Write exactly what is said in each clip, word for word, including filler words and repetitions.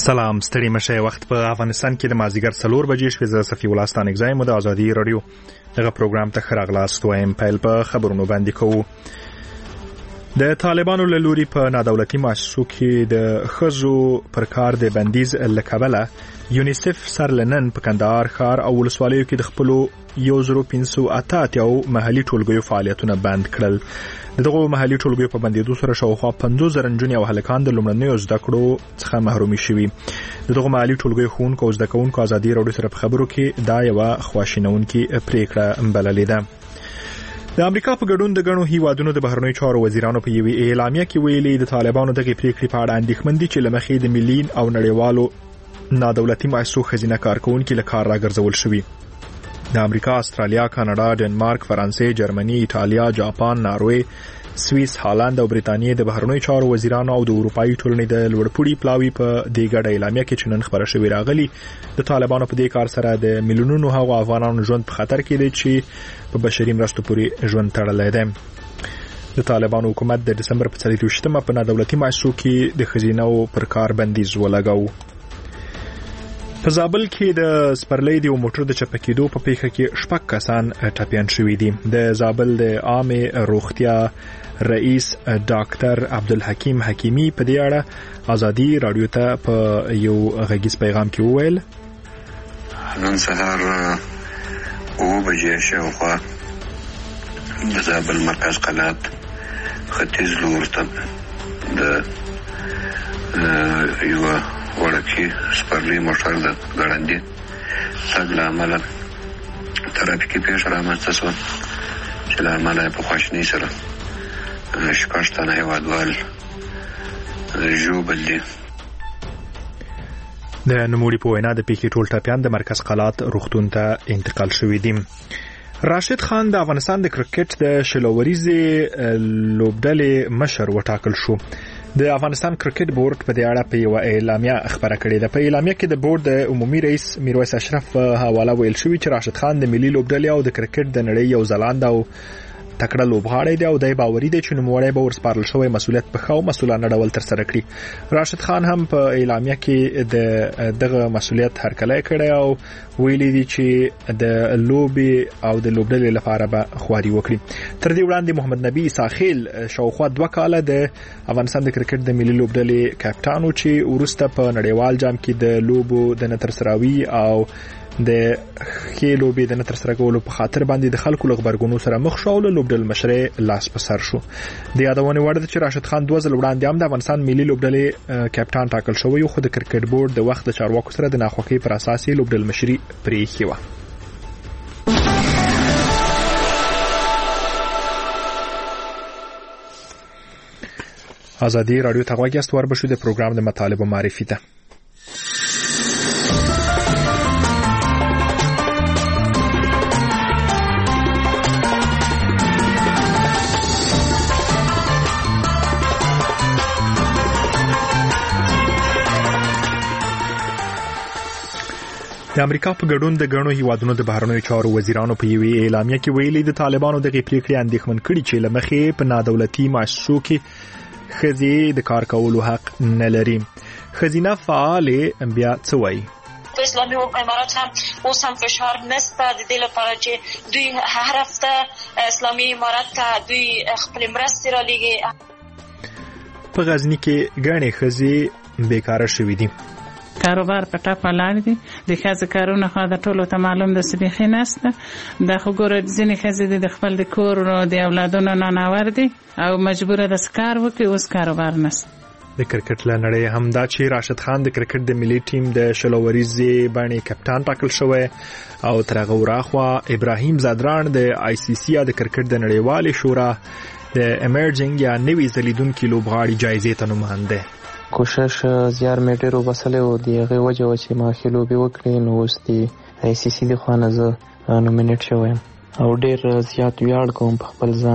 سلام ستړي مشه. وخت په افغانستان کې د مازدیګر څلور بجې شوې. زه صفي الله ستانک زایم د ازادي رادیو دغه پروګرام ته ښه راغلاست وایم. پیل په خبرونو باندې کوو. د طالبانو له لوري په نادولتي مؤسسو کې د ښځو پر کار د بندیز له کبله یونیسف سر لنن په کندهار ښار او ولسوالیو کې د خپلو یو زرو پنځه سوه اته اتیا محلي ټولګیو فعالیتونه بند کړل. دغه محلي ټولګیو په بندیدو سره شاوخوا پنځوس زره نجونې او هلکان د لومړنیو زده کړو څخه محرومي شوي. دغه محلي ټولګیو ښوونکو او زده کوونکو ازادي راډیو سره په خبرو کې دا یوه خواشینونکې پریکړه بللې ده. د امریکا په ګډون د ګڼو هیوادونو د بهرنیو چارو وزیرانو په یوې اعلامیه کې ویلي د طالبانو دغه پریکړې په اړه اندېښمن دي چې له مخې د ملي او نړیوالو نادولتي مؤسسو ښځینه کارکوونکي له کار راګرځول شوي. د امریکا، استرالیا، کاناډا، ډنمارک، فرانسې، جرمني، ایټالیا، جاپان، ناروې، سویس، هالند او برېټانیا د بهرنیو چارو وزیرانو او د اروپایي ټولنې د لوړپوړي پلاوي په دې ګډه اعلامیه کې چې نن خبره شوې راغلي د طالبانو په دې کار سره د میلیونونو هغو افغانانو ژوند په خطر کې دی چې په بشري مرستو پورې ژوند تړلی دی. د طالبانو حکومت د دسمبر په څلرویشتمه په نادولتي مؤسسو کې د ښځینه‌و پر کار بندیز ولګاوه. په زابل کې د سپرلۍ د موټر د چپه کېدو په پیښه کې شپږ کسان ټپیان شوي دي. د زابل د عامې روغتیا رئیس ډاکټر عبدالحکیم حکیمی په دې اړه ازادي راډیو ته په یو غږیز پیغام کې وویل: نن سهار اوه بجې شاوخوا د زابل مرکز قلات ختیځ لور ته د یوه وړکي سپرلۍ موټر د ګړندي تګ له امله ترافیکي پیښه رامنځته شوه چې له امله په خواشینۍ سره شپږ تنه هېوادوال ژوبل دي. د نوموړي په وینا د پیښې ټول ټپیان د مرکز قلات روغتون ته انتقال شوي دي. راشد خان د افغانستان د کرکټ د شلوریزې لوبډلې مشر وټاکل شو. د افغانستان کرکټ بورډ په دې اړه په یو اعلامیه خبره کړې ده. په اعلامیه کې د بورډ د عمومي رئیس میرویس اشرف حواله ویل شوی چې راشد خان د ملي لوبډلې او د کرکټ د نړۍ یو ځلانده او تکړه لوبغاړی دی او د باوري دی چې نوموړی به ورسپارل شوی مسؤلیت په ښه او مسؤلانه ډول ترسره کړي. راشد خان هم په اعلامیه کې د دغه مسؤلیت هرکلی کړی او ویلي دي چې د لوبې او د لوبډلې لپاره به خواري وکړي. تر دې وړاندې محمد نبی ساخیل شاوخوا دوه کاله د افغانستان د کرکټ د ملي لوبډلې کپټان و چې وروسته په نړیوال جام کې د لوبو د نه ترسروي او د ښې لوبې د نه ترسره کولو په خاطر باندې د خلکو له غبرګونو سره مخ شو او له لوبډلې مشرۍ لاس په سر شو. د یادونې وړ ده چې راشد خان دوه ځل وړاندې هم د افغانستان ملي لوبډلې کپټان ټاکل شوی، خو د کرکټ بورډ د وخت د چارواکو سره د ناخوښۍ پر اساس یې لوبډلې مشري پرېښې وه. ازادي راډیو ته غوږ یاست. وربشو د پروګرام د مطالبو معرفي ده. د امریکا په ګډون د ګڼو هیوادونو د بهرنیو چارو وزیرانو په یوې اعلامیه کې ویلي د طالبانو دغه پریکړې اندېښمن کړي چې له مخې په نادولتي مؤسسو کې ښځې د کار کولو حق نه لري. ښځینه فعالې بیا څه وایي؟ په اسلامي امارات هم اوس هم فشار نسته د دې لپاره چې دوی هر هفته اسلامي امارات ته دوی خپل مرستې رالیږي. په غزني کې ګڼې ښځې بیکاره شوي دي. کاروبار په ټاپ ولاړ دي. د ښځو کارونه خو د ټولو ته معلوم ده چې بیخي نشته. دا خو ګوره ځینې ښځې د خپل د کور د اولادونو ناناور دي او مجبوره ده کار وکړي. اوس کاروبار نشته. د کرکټ له نړۍ هم دا چې راشد خان د کرکټ د ملي ټیم د شلوریزې باندې کپټان ټاکل شوی او تر هغه وراخوا ابراهیم زادران د آی سی سی د کرکټ د نړیوالې شورا د امرجنګ یا نوي ځلیدونکي لوبغاړي جایزې ته نوماند دی. کوشش زیار مې ډېر وبسلی و د هغې وجه وه چې ما ښې لوبې وکړې، نو اوس د آی سی سی د خوا نه زه نومینیټ شوی یم او ډېر زیات ویاړ کوم په خپل ځان.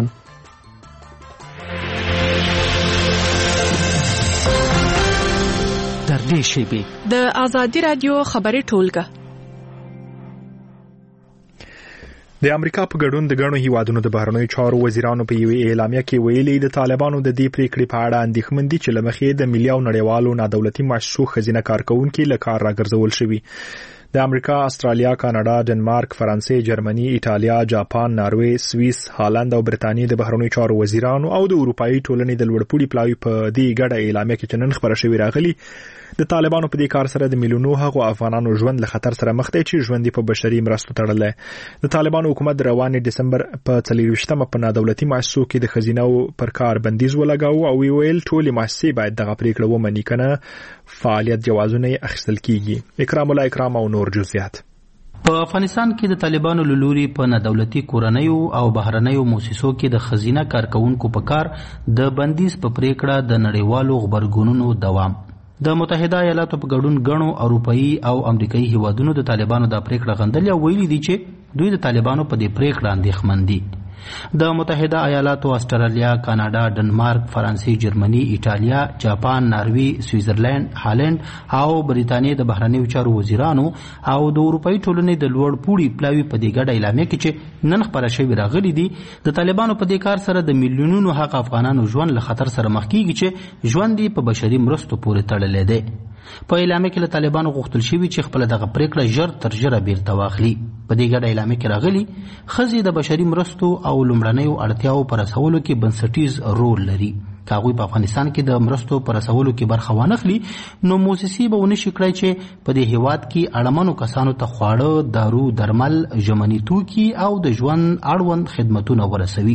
در دې شیبې د ازادي راډیو خبري ټولګه. د امریکا په ګډون د غنو هیوادونو د بهرنیو چارو وزیرانو په یوې اعلامیه کې ویلي د طالبانو د دې پریکړې په اړه اندېښمن دي چې لمخې د ملي او نړیوالو نادولتي مؤسسو خزینه کارکونکو له کار راګرځول شوي. د امریکا، استرالیا، کاناډا، ډنمارک، فرانسې، جرمني، ایټالیا، جاپان، ناروې، سویس، هالند او برتانیې د بهرنیو چارو وزیرانو او د اروپאי ټولنې د لوړپوړي پلاوي په دې ګډه اعلامیه کې چې نن خبره شوې راغلي د طالبانو په دې کار سره د میلیونو هغو افغانانو ژوند له خطر سره مخ دی چې ژوند په بشري مرستو تړلی. د طالبانو حکومت د روانې دسمبر په څلرویشتمه په نادولتي مؤسسو کې د خزینو پر کار بندیز ولګاوه او ویل ټولې مؤسسې باید دغه پریکړه ومني کنه فعالیت جوازونه اخیستل کیږي. اکرام الله اکرام او نور جزئیات. په افغانستان کې د طالبانو له لوري په نادولتي کورنیو او بهرنیو مؤسسو کې د خزینه کارکونکو په کار د بندیز په پریکړه د نړیوالو خبرګونونو دوام. د متحده ایالاتو په ګډون غنو اروپאי او امریکایي هیوادونو د طالبانو د پریکړه غندلې او ویلي دي چې دوی د طالبانو په دې پریکړه اندېښمن دي. د متحده ایالاتو، استرالیا، کاناډا، ډنمارک، فرانسې، جرمني، ایټالیا، جاپان، ناروې، سویټزرلند، هالند او بریتانیې د بهرنیو چارو وزیرانو او د اروپאי ټولنې د لوړ پوړي پلاوي په دې ګډه اعلامیه کې چې نن خبره شوې راغلي دي د طالبانو په دې کار سره د میلیونونو حق افغانانو ژوند له خطر سره مخ کیږي چې ژوند یې په بشري مرستو پورې تړلی دی. په اعلامیه کې له طالبانو غوښتل شوي چې خپل دغه پریکړه ژر تر ژره بیرته واخلي. په دې ګډه اعلامیه کې راغلي ښځې د بشري مرستو او لومړنیو اړتیاو په رسولو کې بنسټیز رول لري. که هغوی په افغانستان کې د مرستو په رسولو کې برخه وانخلي نو موسسې به ونشي کړی چې په دې هیواد کې اړمنو کسانو ته خواړه، دارو، درمل، ژمني توکي او د ژوند اړوند خدمتونه ورسوي.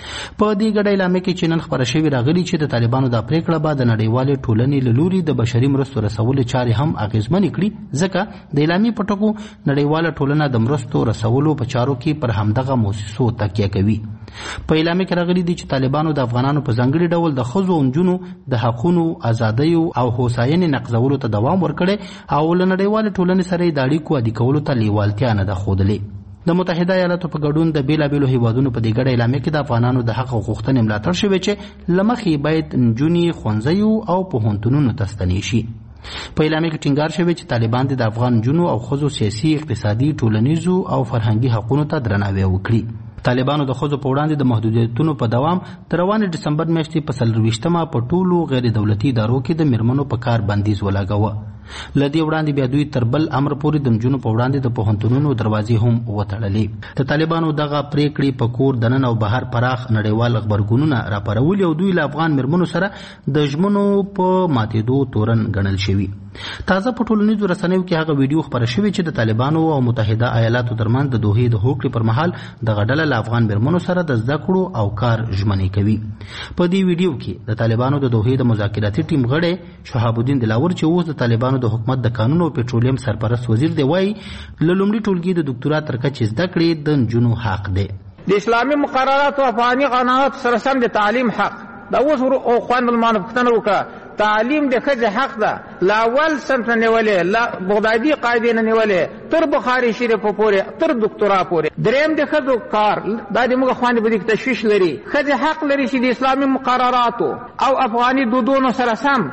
په دې ګډه اعلامیه کې چې نن خبره شوې راغلي چې د طالبانو دا پریکړه به د نړیوالې ټولنې له لوري د بشري مرستو رسولو چارې هم اغېزمنې کړي، ځکه د اعلامیې په ټکو نړیواله ټولنه د مرستو رسولو په چارو کې پر همدغه موسسو تکیه کوي. په اعلامیه کې راغلي دي چې طالبانو د افغانانو په ځانګړي ډول د ښځو او نجونو د حقونو، ازادیو او هوساینې نقضولو ته دوام ورکړی او له نړیوالې ټولنې سره یې د اړیکو عادي کولو ته لیوالتیا نه ده ښودلې. د متحده ایالاتو په ګډون د بېلابېلو هیوادونو په دې ګډه اعلامیه کې د افغانانو د حق او غوښتنې ملاتړ شوی چې له مخې باید نجونې ښوونځیو او پوهنتونونو ته ستنې شي. په اعلامیه کې ټینګار شوی چې طالبان د افغان نجونو او ښځو سیاسي، اقتصادي، ټولنیزو او فرهنګي حقونو ته درناوی وکړي. طالبانو د ښځو په وړاندې د محدودیتونو په دوام د روانې ډسمبر میاشتې په څلرویشتمه په ټولو غیر دولتي ادارو کې د میرمنو په کار بندیز ولګاوه. له دې وړاندې بیا دوی تر بل امر پورې د نجونو په وړاندې د پوهنتونونو دروازې هم وتړلې. د طالبانو دغه پریکړې په کور دننه او بهر پراخ نړیوال خبرګونونه راپارولي او دوی له افغان میرمنو سره د ژمنو په ماتېدو تورن ګڼل شوي. تازه په ټولنیزو رسنیو کې هغه ویډیو خبره شوې چې د طالبانو او متحده ایالاتو ترمنځ د دوحې د هوکړې پر مهال دغه ډله له افغان میرمنو سره د زده کړو او کار ژمنې کوي. په دې ویډیو کې د طالبانو د دوحې د مذاکراتي ټیم غړی شهاب الدین دلاور چې اوس د طالبانو د حکومت د قانون او پټرولیم سرپرست وزیر دی وایي له لومړي ټولګي د دکتورا تر کچې زده کړې د نجونو حق دی. د اسلامي مقرراتو او افغاني قانوناتو سره سم د تعلیم حق دا اوس خوند المانو پوښتنه وکړه. تعلیم د ښځې حق ده، له اول صنف نه نیولې، له بغدادي قاعدې نه نیولې تر بخاري شریف پورې تر دکتورا پورې. دریم د ښځو کار دا د موږ خویندې په دې کې تشویش لري. ښځې حق لري چې د اسلامي مقرراتو او افغاني دودونو سره سم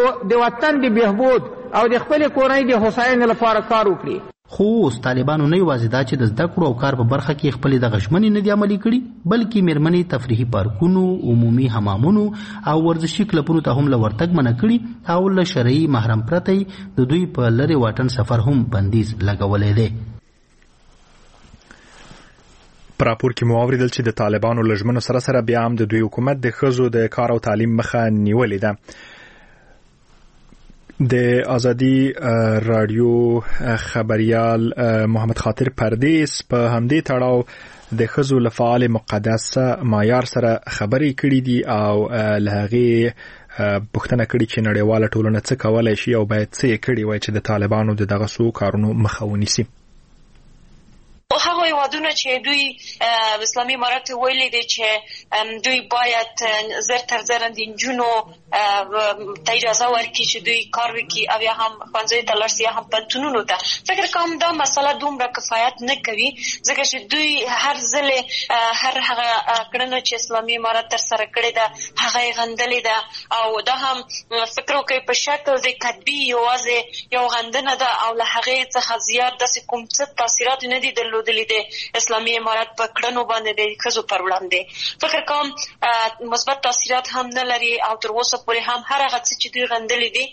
د وطن د بهبود او د خپلې کورنۍ د هوساینې لپاره کار وکړي. خو اوس طالبانو نه یوازې دا چې د زده کړو او کار په برخه کې خپلې دغه ژمنې نه دي عملي کړي بلکې میرمنې تفریحي پارکونو، عمومي حمامونو او ورزشي کلبونو ته هم له ورتګ منع کړي او له شرعي محرم پرته د دوی په لرې واټن سفر هم بندیز لګولی دی. په راپور کې مو اوریدل چې د طالبانو له ژمنو سره سره بیا هم د دوی حکومت د ښځو د کار او تعلیم مخه نیولې ده. د ازادي رادیو خبريال محمد خاطر پردیس په همدې تړاو د ښځو له فعال مقدس معیار سره خبرې کړې دي او له هغې پوښتنه کړې چې نړیواله ټولنه څه کولی شي او باید څه یې کړي وای چې د طالبانو د دغه څو کارونو مخه ونیسي. هغه هیوادونه چې دوی اسلامي امارات ویلي دي چې دوی باید زر تر زر د نجونو ته اجازه ورکړي چې دوی کار وکړي او یا هم ښوونځیو ته لاړ شي یا هم پوهنتونونو ته. فکر کوم دا مسله دومره کفایت نه کوي ځکه چې دوی هر ځلې هر هغه کړنه چې اسلامي امارات ترسره کړې ده هغه یې غندلې ده او دا هم فکر وکړئ په شکل د کتبي یوازې یو غندنه ده او له هغې څخه زیات داسې کوم څه تاثیرات نه دي درلودلي د د اسلامي امارت په کړنو باندې د ښځو پر وړاندې فکر کوم مثبت تاثیرات هم نه لري او تر اوسه پورې هم هر هغه څه چې دوی غندلي دي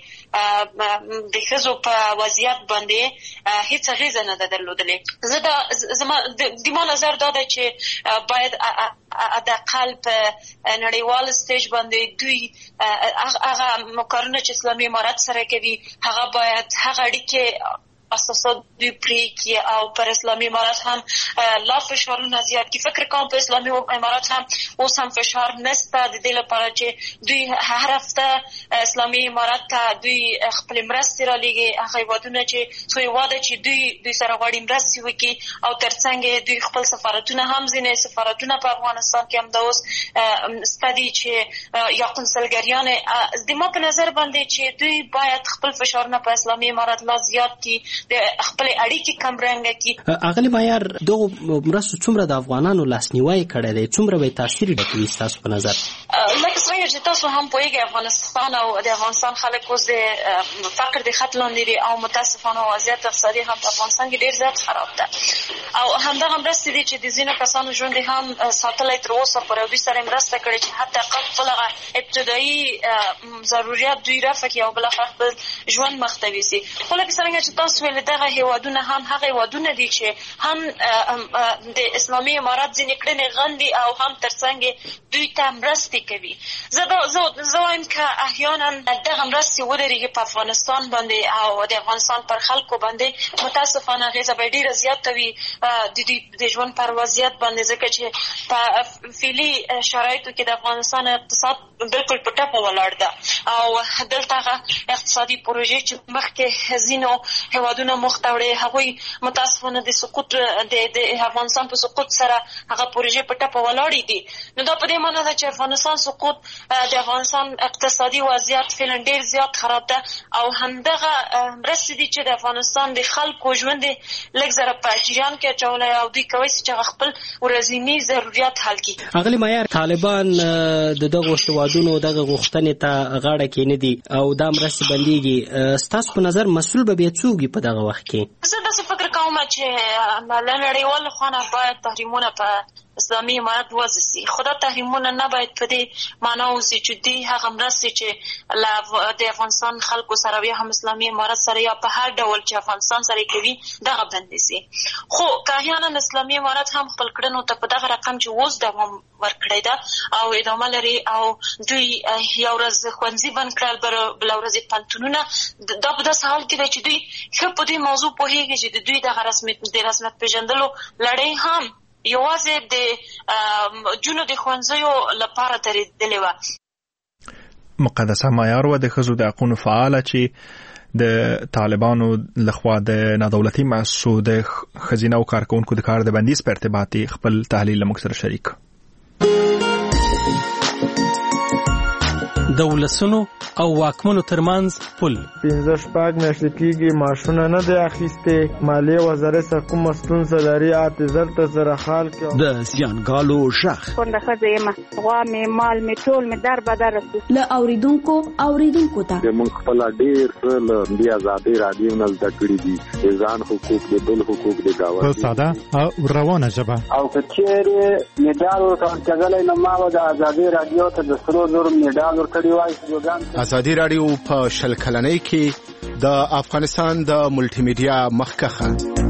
د ښځو په وضعیت باندې هیڅ اغېزه نه ده درلودلې. زه دا زما د ما نظر دا ده چې باید حداقل په نړیوال سټیج باندې دوی هغه کارونه چې اسلامي امارت سره کوي هغه باید هغه اړیکې اساسات دوی پرې کړي او پر اسلامي امارت هم لا فشارونه زیات کړي. فکر کوم په اسلامي امارت هم اوس هم فشار نشته د دې لپاره چې دوی هر هفته اسلامي امارت ته دوی خپل مرستې رالیږي هغه هیوادونه چې څو هیواده چې دوی دوی سره غواړي مرستې وکړي او ترڅنګ دوی خپل سفارتونه هم ځینې سفارتونه په افغانستان کې هم د اوس ستدي چې یا قونسلګریانې د ما په نظر باندې چې دوی باید خپل فشارونه په اسلامي امارت لا زیات کړي د خپل اړیکې کم رنګه کړي. اغلی معیار دغه مرستو څومره د افغانانو لاسنیوی کړی دی څومره به تاثیر ډکوي ستاسو په نظر؟ لکه څنګه چې تاسو هم پوهیږئ افغانستان او د افغانستان خلک اوس د فقر د خط لاندې دي او متاسفانه وضعیت اقتصادي هم په افغانستان کې ډېر زیات خراب ده او همدغه مرستې دي چې د ځینو کسانو ژوند هم ساتلی تر اوسه پورې دوی سره مرسته کړې چې حتی خپل هغه ابتدایي ضرورت دوی رفع کړي او بالاخره خپل ژوند مخ ته یوسي. خو لکه څرنګه چې تاسو ویل دغه هیوادونه هم هغه هیوادونه دي چې هم د اسلامي امارت ځینې کړنې غندي او هم ترڅنګ دوی ته مرستې کوي. زه وایم که احیانا دغه مرستې ودرېږي په افغانستان باندې او د افغانستان پر خلکو باندې متاسفانه اغېزه به ډېره زیاته وي د دوی د ژوند پر وضعیت باندې ځکه چې په فعلي شرایطو کې د افغانستان اقتصاد بالکل په ټپه ولاړ ده او دلته هغه اقتصادي پروژې چې مخکې ځینو هیوادونه مخ ته وړې هغوی متاسفانه د سقوط د افغانستان په سقوط سره هغه پروژې په ټپه ولاړې دي. نو دا په دې معنی ده چې افغانستان سقوط د افغانستان اقتصادي وضعیت فعلا ډېر زیات خراب ده او همدغه مرستې دي چې د افغانستان د خلکو ژوند لږ زره په جریان کې اچولی او دوی کولی شي چې خپل ورځني ضرورت حل کړي. اغلی معیار طالبان د دغو هیوادونو دغه غوښتنې ته غاړه کېندي او دا مرستې بندېږي ستاسو په نظر مسؤل به بیا څوک وي په دغه وخت کې؟ زه داسې فکر کوم چې له نړیوال خوا نه باید تحریمونه په اسلامي امارت وضع سي خو دا تحریمونه نه باید په دې معنا اوسي چې دوی هغه مرستې چې له د افغانستان خلکو سره یا هم اسلامي امارت سره یا په هر ډول چې افغانستان سره کوي دغه بندې سي. خو که احیانا اسلامي امارت هم خپل کړنو ته په دغه رقم چې اوس دوام ورکړی ده او ادامه لري او دوی یو ورځ ښوونځي بند کړل بله ورځ پوهنتونونه دا په داسې حال کې دی چې دوی ښه په دې موضوع پوهېږي چې د دوی دغه رسمیت د رسمیت پېژندلو لړۍ هم یوازې د جنو د ښوونځیو لپاره درېدلې وه. مقدسه معیار و د ښځو د حقونو فعاله چې د طالبانو لخوا د نادولتي مؤسسو د ښځینه او کارکوونکو د کار د بندیز په ارتباط خپل تحلیل له موږ سره شریک. د ولسونو او واکمنو ترمنځ پل پنځه شپږ میاشتې کېږي معاشونه نه دی اخیستې مالیې وزارت سره کومه ستونزه لري اته زر ته سره حال کې د زیانګالو غږ کونډه ښځه یم غوا مې مال مې ټول مې در بدر له اوریدونکو اوریدونکو ته موږ خپل ډېر څه له دې ازادۍ راډیو نه زده کړي دي د ځان حقوق د بل حقوق د ګاونډي په ساده او روانه ژبه او که چیرې مډال ورکول کېدلی نو ما به د ازادۍ راډیو ته د سرو زرو مډال ورکړی وای. ازادي راډیو په شل کلنۍ کې د افغانستان د ملټي میډیا مخکخه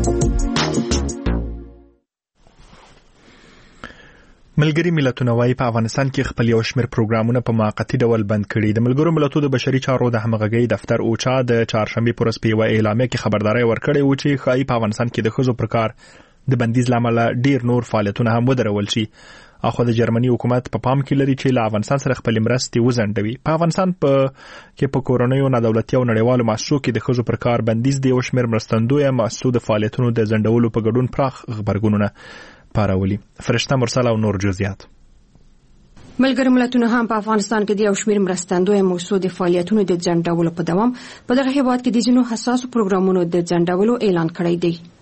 ملګري ملتونه وايي په افغانستان کې خپل یو شمېر پروګرامونه په موقتي ډول بند کړي. د ملګرو ملتونو د بشري چارو د همغږۍ دفتر اوچا د چهارشنبې پر ورځ په یوه اعلامیه کې خبرداری ورکړې و چې ښایي په افغانستان کې د ښځو پر کار د بندیز له امله ډېر نور فعالیتونه هم ودرول شي. اخو د جرمني حکومت په پام کې لري چې له افغانستان سره خپل مرستې وزندوي. په افغانستان په کې په کورنیو نادولتي او نړیوالو مؤسسو کې د ښځو پر کار بندیز د یو شمېر مرستندویه مؤسسو د فعالیتونو د ځنډولو په ګډون پراخ غبرګونونه پارولي. فرشته مرسل او نور جزئیات. ملګري ملتونه هم په افغانستان کې د یو شمېر مرستندویه مؤسسو د فعالیتونو د ځنډولو په دوام په دغه هېواد کې د ځینو حساسو پروګرامونو د ځنډولو اعلان کړی دی.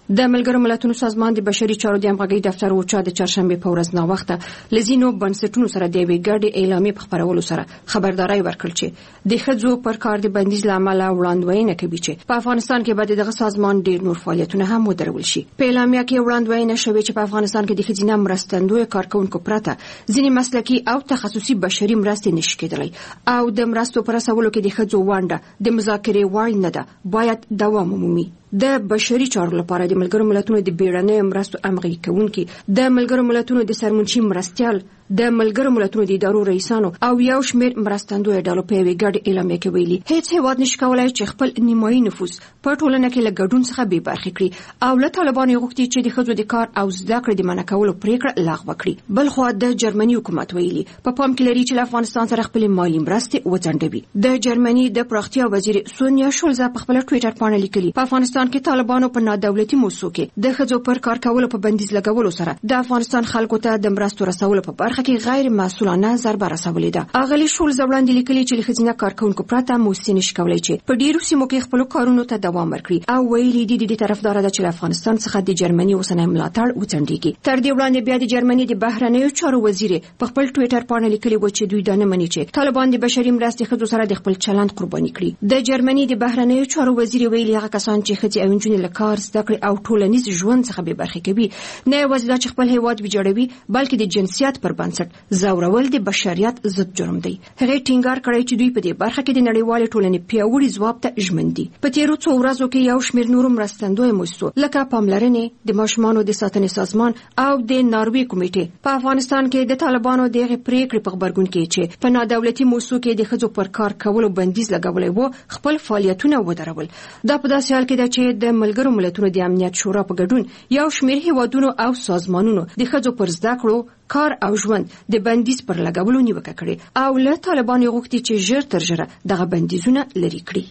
د ملګرو ملتونو سازمان د بشري چارو د همغږۍ دفتر اوچا د چهارشنبې په ورځ ناوخته له ځینو بنسټونو سره د یوې ګډې اعلامیې په خپرولو سره خبرداری ورکړ چې د ښځو پر کار د بندیز له امله وړاندوینه کوي چې په افغانستان کې به دغه سازمان ډېر نور فعالیتونه هم ودرول شي. په اعلامیه کې وړاندوینه شوې چې په افغانستان کې د ښځینه مرستندویو کارکونکو پرته ځینې مسلکي او تخصصي بشري مرستې نشي کېدلی او د مرستو پر رسولو کې د ښځو ونډه د مذاکرې وړ نه ده، باید دوام ومومي. د بشري چارو لپاره د ملګرو ملتونو د بیړنیو مرستو همغږي کوونکي، د ملګرو ملتونو د سرمنشي مرستیال، د ملګرو ملتونو د ادارو رئیسانو او یو شمېر مرستندویو ډلو په یوې ګډې اعلامیه کې ویلي هیڅ هېواد نشي کولی چې خپل نیمایي نفوس په ټولنه کې له ګډون څخه بې برخې کړي او له طالبانو یې غوښتي چې د ښځو د کار او زده کړې د منع کولو پرېکړه لغوه کړي. بلخوا د جرمني حکومت ویلي په پام کې لري چې له افغانستان سره خپلې مالي مرستې وځنډوي. د جرمني د پراختیا وزیر سونیا شولزا په خپله ټویټر پاڼه لیکلي په افغانستان کې طالبانو په نادولتي موسسو کې د ښځو پر کار کولو په بندیز لګولو سره د افغانستان خلکو ته د مرستو رسولو په برخه کې غیر مسؤلانه ضربه رسولې ده. اغلی شولزا وړاندې لیکلي چې له ښځینه کارکونکو پرته موسسې نشي کولی چې په ډیرو سیمو کې خپلو کارونو ته دوام ورکړي او ویلي دي د دې طرفداره ده چې له افغانستان څخه د جرمني اوسنی ملاتړ وځنډېږي. تر دې وړاندې بیا د جرمني د بهرنیو چارو وزیر په خپل ټویټر پاڼه لیکلي و چې دوی دا نه مني چې طالبان د بشري مرستې ښځو سره د خپل چلند قرباني کړي. د جرمني د بهرنیو چارو وزیر ویلي هغه کسان چې ښځې او نجونې له کار، زده کړې او ټولنیز ژوند څخه بې برخې کوي نه یوازې دا چې خپل هېواد ویجاړوي بلکې د جنسیت پر بنسټ ځورول د بشریت ضد جرم دی. هغې ټینګار کړی چې دوی په دې برخه کې د نړیوالې ټولنې پیاوړي ځواب ته ژمن دي. په تېرو څو ورځو کې یو شمېر نورو مرستندویو موسسو لکه پاملرنې، د ماشومانو د ساتنې سازمان او د ناروې کمیټې په افغانستان کې د طالبانو دغه پریکړې په خبرګون کې چې په نادولتي موسسو کې د ښځو پر کار کولو بندیز لګولی و خپل فعالیتونه ودرول. دا په داسې حال کې ده چې د ملګرو ملتونو د امنیت شورا په ګډون یو شمېر هیوادونو او سازمانونو د ښځو پر زده کړو، کار او ژوند د بندیز پر لګولو نیوکه کړې او له طالبانو یې غوښتي چې ژر تر ژره دغه بندیزونه لرې کړي.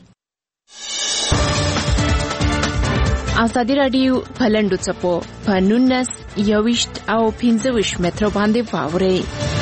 ازادي راډیو په لنډو څپو په نولس یوویشت او پنځه ویشت مترو باندې واورئ.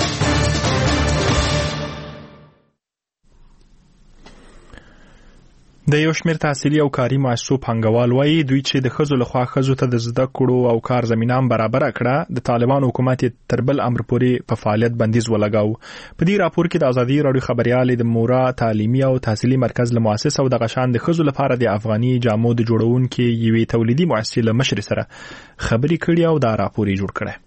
د یو شمېر تحصیلي او کاري مؤسسو پانګوال وایي دوی چې د ښځو لخوا ښځو ته د زده کړو او کار زمینه هم برابره کړه، د طالبان حکومت یې تر بل امر پورې په فعالیت بندیز ولګاو. په دې راپور کې د ازادي راډیو خبريالې د مورا تعلیمي او تحصیلي مرکز له مؤسس او د غشان د ښځو لپاره د افغاني جامو د جوړونکو یوې تولیدي مؤسسې له مشر سره خبرې کړې او دا راپور یې جوړ کړی.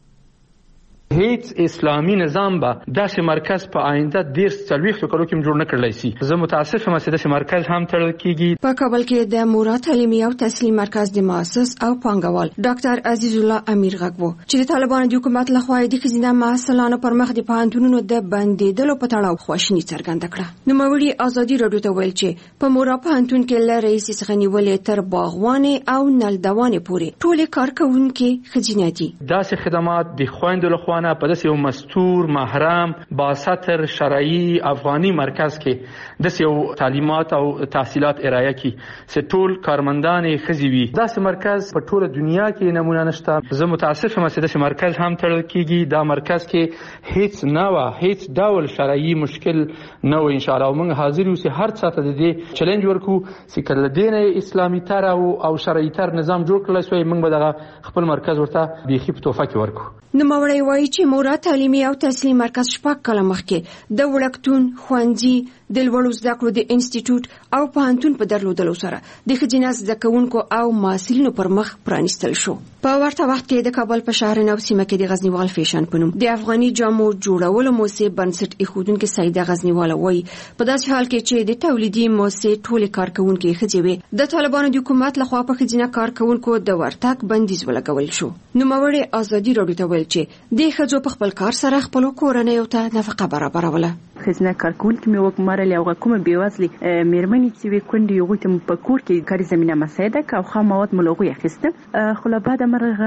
هیڅ اسلامي نظام به داسې مرکز په آینده ډیر څلوېښتو کلو کې جوړ نه کړلی شي. زه متاسف یم چې داسې مرکز هم تړل کیږي. په کابل کې د مورا تعلیمي او تحصیلي مرکز د مؤسس او پانګوال ډاکټر عزیز الله امیر غږ و چې د طالبانو د حکومت لخوا د ښځینه محصلانو پر مخ د پوهنتونونو د بندېدلو په تړاو خواشیني څرګنده کړه. نوموړي ازادي راډیو ته ویل چې په مورا پوهنتون کې له رئیس څخه نیولې تر باغوانې او نلدوانې پورې ټولې کارکوونکي ښځینه دي. داسې خدمات د خویندو لخوا په داسې یو مستور، محرم، باسطر، شرعي افغاني مرکز کې داسې یو تعلیمات او تحصیلات ارائه کی چې ټول کارمندان ښځې وي. داسې مرکز په ټوله دنیا کې نمونه نشته. زه متاسف یم چې داسې مرکز هم تړل کیږي. دا مرکز کې هیڅ نه وه، هیڅ ډول شرعي مشکل نه و. ان شاء الله موږ حاضر یو چې هر څه ته د دې چیلنج ورکو چې کله دین اسلامي تر او شرعي تر نظام جوړ کړل شوی موږ به دغه خپل مرکز ورته بیخي په توفه کې ورکو. نوموړی وایي چې مورا تعلیمي او تحصیلي مرکز شپږ کاله مخکې د وړکتون، ښوونځي، د لوړو زده کړو د انسټیټیوټ او پوهنتون په درلودلو سره د ښځینه زده کوونکو او محصلینو پر مخ پرانیستل شو. په ورته وخت کې د کابل په شهر نو سیمه کې د غزنیوال فیشن په نوم د افغاني جامو جوړولو موسسې بنسټ ایښودونکې سیده غزنیواله وایي په داسې حال کې چې د تولیدي موسسې ټولې کارکوونکې ښځې وې، د طالبانو د حکومت لخوا په ښځینه کارکوونکو د ورتګ بندیز ولګول شو. نوموړي ازادي راډیو ته ویل چې د ښځو په خپل کار سره خپل کورنیو ته نفقه برابروله. ښځینه کارکوونکي مې وګمارلې او کومه بېوزلې مېرمنې چې وې کونډې هغوی ته په کور کې کاري زمینه مساعده که او خام مواد مو له هغوی اخیسته. خو له بعده مرغه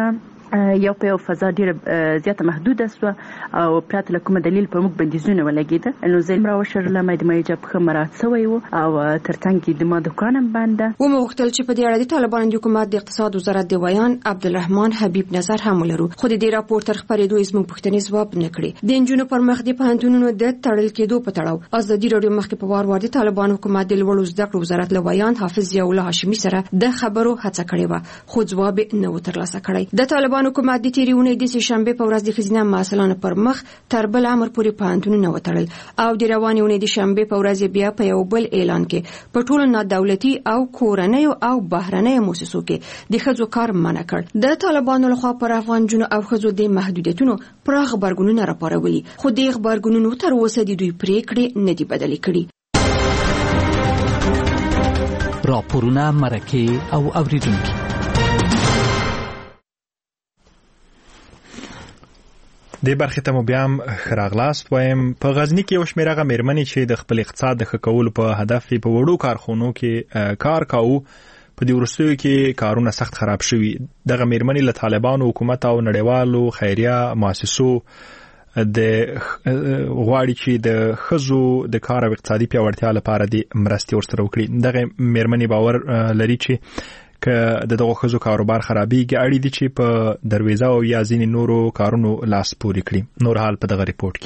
یو په یو فضا ډیره زیاته محدوده سوه او پرته له کومه دلیل په موږ بندیزونه ولګېده نو زه راوشرله مې د مې جاب ښه مراعات سوی و او ترڅنګ کې د ما دوکان هم بنده ومو غوښتل چې په دې اړه د طالبانو د حکومت د اقتصاد وزارت د ویان عبدالرحمن حبیب نظر هم ولرو خو د دې راپور تر خپرېدو یې زموږ پوښتنې ځواب نه کړې د نجونو پر مخ د پوهنتونونو د تړل کېدو په تړاو ازادي راډیو مخکې په وار وار د طالبانو حکومت د لوړو زده کړو وزارت له ویان حافظ ضیاء الله هاشمي سره د خبرو هڅه کړې وه خو ځواب نه و ترلاسه کړی د طالبانو حکومت د تېرې اونۍ د سهشنبې په ورځ د ښځینه محصلانو پر مخ تر بل امر پورې پوهنتونونه وتړل او د روانې اونۍ د شنبې په ورځ بیا په یو بل اعلان کې په ټولو نادولتي او کورنیو او بهرنیو مؤسسو کې د ښځو کار منع کړ د طالبانو لخوا پر افغان جنو او ښځو د محدودیتونو پراخ غبرګونونه راپارولي خو د غبرګونونو تر اوسه د دوی پریکړې نه دي بدلې کړي راپورونه مرکه او اوریدونکي د برخې ته مو بیا هم ښه راغلاست وایم په غزني کې یو شمېر هغه مېرمنې چې د خپل اقتصاد د ښه کولو په هدف په وړو کارخونو کې کار کاوه په دې وروستیو کې کارونه سخت خراب شوي دغه مېرمنې له طالبانو حکومت او نړیوالو خیریه مؤسسو د غواړي چې د ښځو د کار او اقتصادي پیاوړتیا لپاره د مرستې ورسره وکړي دغه مېرمنې باور لري چې که د دغه ښځو کاروبار خرابېږي اړ دي چې په دروازه او یا ځینې نورو کارونو لاس پورې کړي نور حال په دغه ریپورت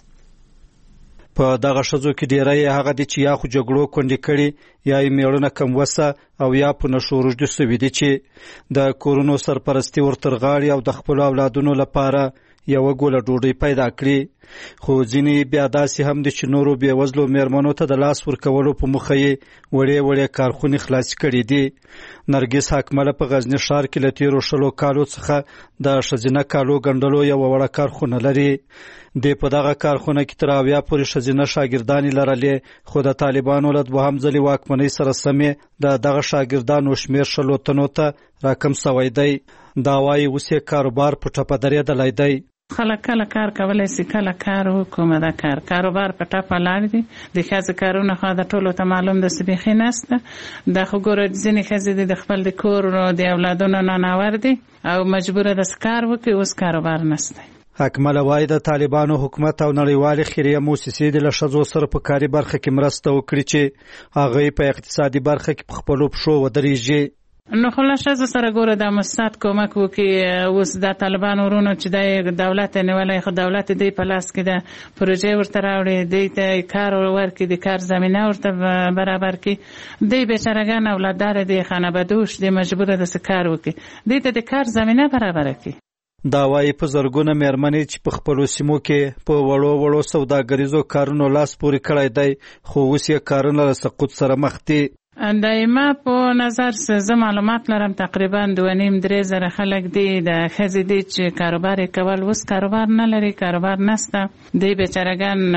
کې په دغه ښځو کې ډیری هغه دي چې یا خو جګړو کونډې کړي یا یې میړونه کم وسه او یا په نشو روږدي سوي دي چې د کورونو سرپرستي ورتر غاړي او د خپلو اولادونو لپاره یوه ګوله ډوډۍ پیدا کړي خو ځینې بیا داسې هم دي چې نورو بېوزلو مېرمنو ته د لاس ورکولو په موخه یې وړې وړې کارخونې خلاصې کړي دي نرګس حکمله په غزني ښار کې له تېرو شلو کالو څخه د ښځینه کالو ګنډلو یوه وړه کارخونه لري دی په دغه کارخونه کې تر اویا پورې ښځینه شاګردانې لرلې خو د طالبانو له دوهم ځلې واکمنۍ سره سمې د دغه شاګردانو شمېر شلو تنو ته راکم سوی دی دا وایي اوس یې کاروبار په ټپه درېدلی دی خلک کله کار کولی شي کله کار وکړو دا کار کاروبار په ټپه لاړ دي د ښځې کارونه خو د ټولو ته معلوم ده چې بیخي نسته دا خو ګوره ځینې ښځې د خپل د کور د اولادونو ناناور دي او مجبوره ده چې کار وکړي اوس کاروبار نسته حکمله وایي د طالبانو حکومت او نړیوالې خیریه موسسې د له ښځو سره په کاري برخه کې مرسته وکړي چې هغوی په اقتصادي برخه کې په خپلو پښو ودرېږي نو خو له ښځو سره ګوره د مؤسسات کومک وکړي اوس د طالبانو ورونو چې د دولت نیولی خو دولت دی په لاس کې د پروژې ورته راوړي دی ته کار ورکړي د کار زمینه ورته برابر کړي دی بېچارهګان اولادداره دی خانه‌بدوش دی مجبوره ده چې کار وکړي دی ته د کار زمینه برابره کړي دا وایي په زرګونه مېرمنې چې په خپلو سیمو کې په وړو وړو سوداګریزو کارونو لاس پورې کړی دی خو اوس یې کارونه له سقوط سره مخ دي دایمه په نظر زه معلومات لرم تقریبا دوه نیم درې زره خلک دي د ښځې دي چې کاروبار یې کول اوس کاروبار نه لري کاروبار نسته دی بېچارهګان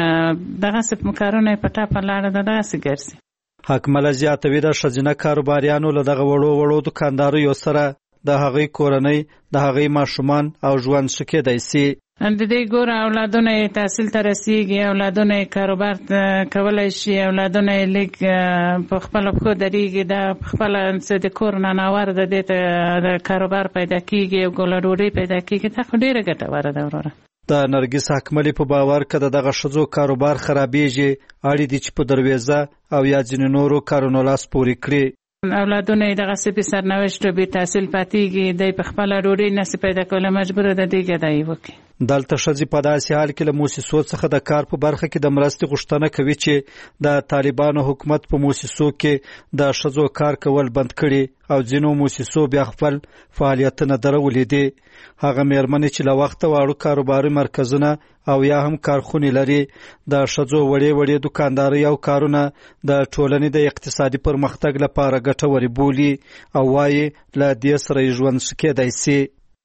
دغسې کارونه یې په ټاپه لاړه ده دغسې ګرځي حکمله زیاتوي د ښځینه کاروباریانو له دغه وړو وړو دوکانداریو سره د هغوی کورنۍ د هغوی ماشومان او ژوند ښه کېدی سي د دې ګوره اولادونه یې تحصیل ته رسیږي اولادونه یې کاروبار کولی شي اولادونه یې لږ په خپله پښو درېږي دا په خپله څه د کور ناناور د دې ته د کاروبار پیدا کېږي یو ګوله ډوډۍ پیدا کېږي دا خو ډېره ګټوره ده وروره د نرګس حکملي په باور که د دغه ښځو کاروبار خرابېږي اړ دي چې په درویزه او یا ځینې نورو کارونو لاس پورې کړي اولادونه یې دغسې بې سرنوشت او بې تحصیل پاتېږي دی په خپله ډوډۍ نسي پیدا کولی مجبوره ده دی ګدایي وکړي دلته ښځې په داسې حال کې له موسسو څخه د کار په برخه کې د مرستې غوښتنه کوي چې د طالبانو حکومت په موسسو کې د ښځو کار کول بند کړي او ځینو موسسو بیا خپل فعالیتونه درولي دي هغه مېرمنې چې له وخته واړو کاروباري مرکزونه او یا هم کارخونې لري د ښځو وړې وړې دوکاندارۍ او کارونه د ټولنې د اقتصادي پرمختګ لپاره ګټورې بولي او وایي له دې سره یې ژوند ښه کېدی سي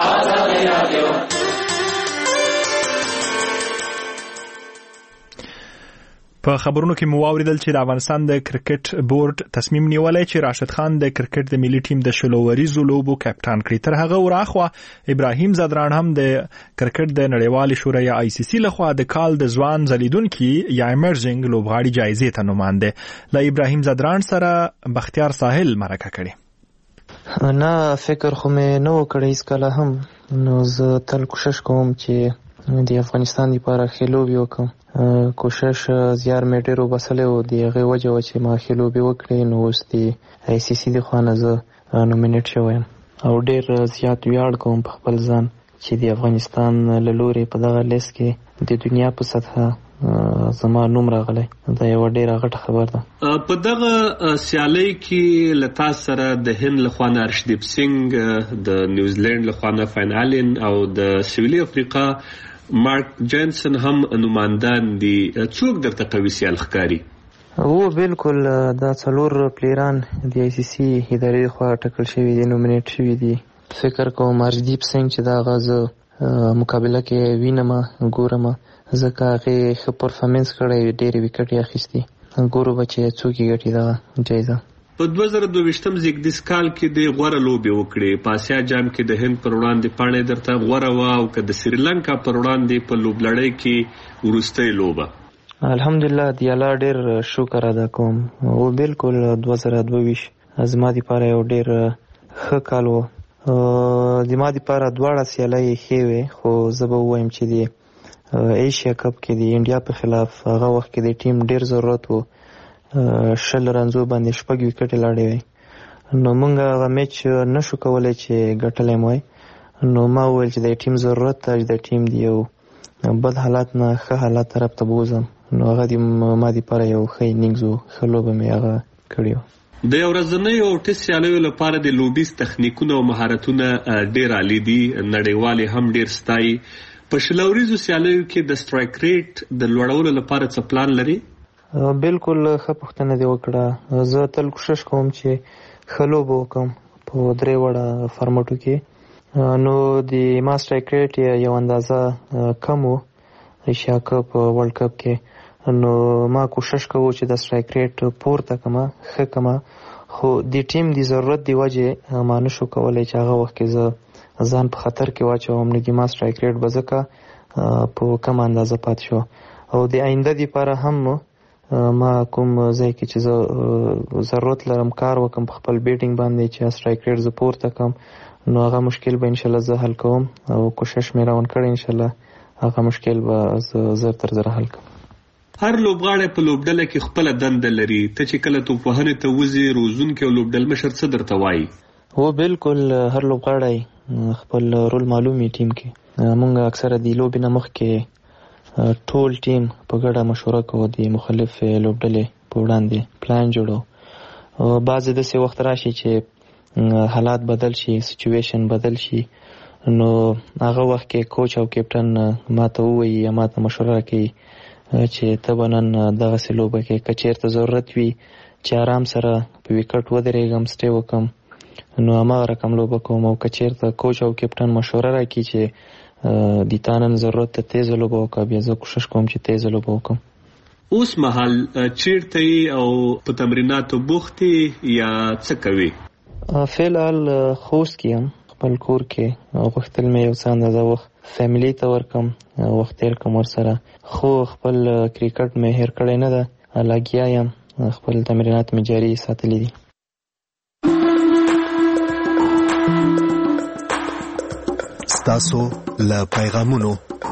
په خبرونو کې مو واوریدل چې د افغانستان د کرکټ بورډ تصمیم نیولی چې راشد خان د کرکټ د ملي ټیم د شلو وریزو لوبو کپټان کړي تر هغه وراخوا ابراهیم زدران هم د کرکټ د نړیوال شورای آی سی سی لخوا د کال د ځوان ځلیدونکي یا ایمرجنګ لوبغاړي جایزې ته نوماند له ابراهیم زدران سره بختیار ساحل مرکه کړي نه فکر خو مې نه و کړی هیڅکله هم. نو زه تل کوشش کوم چې د افغانستان لپاره ښې لوبې وکړم. کوشش زیار مې ډېر وباسلی و، د هغې وجه وه چې ما ښې لوبې وکړې. نو اوس د آی سی سی د خوا نه زه نومینیټ شوی یم او ډېر زیات ویاړ کوم په خپل ځان چې د افغانستان له لورې په دغه لیست کې د دنیا په سطحه زما نوم راغلی. دا یوه ډېره غټه خبر ده. په دغه سیالۍ کې له تاسو سره د هند لخوا نه ارشدیپ سینګ، د نیوزیلینډ لخوا نه فاین الن او د سویلي افریقا مارک جانسن هم نمایندان دي. څوک درته قوي سیال ښکاري؟ هو بالکل دا څلور پلیران د آی سی سی ادارې خوا ټاکل شوي دي، نومینیټ شوي دي. فکر کوم ارشدیپ سینګ چې دا هغه زه مقابله کې وینم ګورم، ځکه هغې ښه پرفارمنس کړی، ډېرې وکټ یې اخیستي. ګورو به چې څوک یې ګټي دغه جایزه. په دوه زره دوه ویشتم زیږدیز کال کې د غوره لوبې وکړې. په اسیا جام کې د هند پر وړاندې پاڼې درته غوره وه، او که د سریلانکا پر وړاندې په لوبلړۍ کې وروستۍ لوبه. الحمدلله د الله ډېر شکر ادا کوم. او بالکل دوه زره دوه ویشت زما دپاره یو ډېر ښه کال و. زما دپاره دواړه سیالۍ ښې وې، خو زه به ووایم چې د ایشیا کپ کې د انډیا په خلاف هغه وخت کې د ټیم ډېر ضرورت و. شل رنزو باندې شپږ وکټې لاړې وې. نو موږ هغه میچ نه شو کولی چې ګټلی مو وای. نو ما وویل چې د ټیم ضرورت ته د ټیم د یو بد حالات نه ښه حالات طرف ته بوځم. نو هغه د ما دپاره یو ښه انینګز و، ښه لوبه مې هغه کړې وه. د یو ورځنیو او ټیسټ سیالیو لپاره د لوبیز تخنیکونه او مهارتونه ډېر عالي دي، نړیوالې هم ډېر ستایي. په شلوریزو سیالیو کې د سټرایک ریټ د لوړولو لپاره څه پلان لري؟ بالکل ښه پوښتنه دې وکړه. زه تل کوشش کوم چې ښه لوبه وکړم په درې وړه فارمټو کې. نو د ما سټرایک ریټ یو اندازه کم و ایشیا کپ ورلډ کپ کې. نو ما کوشش کوو چې د سټرایک ریټ پورته کړمه، ښه کړمه. خو د ټیم د ضرورت د وجې ما نه شو کولی چې هغه وخت کې زه ځان په خطر کې واچوم. نو د ما سټرایک ریټ به ځکه په کم اندازه پاتې شو. او د آینده دپاره هم ما کوم ځای کې چې زه ضرورت لرم کار وکړم په خپل بیټینګ باندې چې سټرایک ریټ زه پورته کړم، نو هغه مشکل به انشاءالله زه حل کوم. او کوشش مې روان کړی انشاءالله هغه مشکل به زه زر تر زره حل کوم. هر لوبغاړی په لوبډله کې خپله دنده لري. ته چې کله توپوهنې ته وځې، روزونکی او لوبډل مشر څه درته وایي؟ هو بالکل هر لوبغاړی خپل رول معلومي ټیم کې. مونږ اکثره د لوبې نه مخکې ټول ټیم په ګډه مشوره کوو، د مختلف لوبډلې په وړاندې پلان جوړو. بعضې داسې وخت راشي چې حالات بدل شي، سچویشن بدل شي، نو هغه وخت کې کوچ او کیپټن ما ته ووایي یا ما ته مشوره کوي چې ته به نن دغسې لوبه کې که چېرته ضرورت وي چې آرام سره په وکټ ودرېږم، سټې وکړم، نو هماغه رقم لوبه کوم. او که چېرته کوچ او کیپټن مشوره راکړي چې د تا نن ضرورت ته تیزه لوبه وکړه، بیا زه کوشش کوم چې تیزه لوبه وکړم. اوس مهال چېرته یې او په تمریناتو بوخت یا څه کوې؟ فعلحال خوست کې یم، خپل کور کې. غوښتل مې یو څه اندازه وخت فیملی ته ورکړم، وخت تېر کړم ورسره. خو خپل کرکټ مې هېر کړی نه ده، لګیا یم، خپل تمرینات مې جاري ساتلي دي. ستاسو له پیغامونو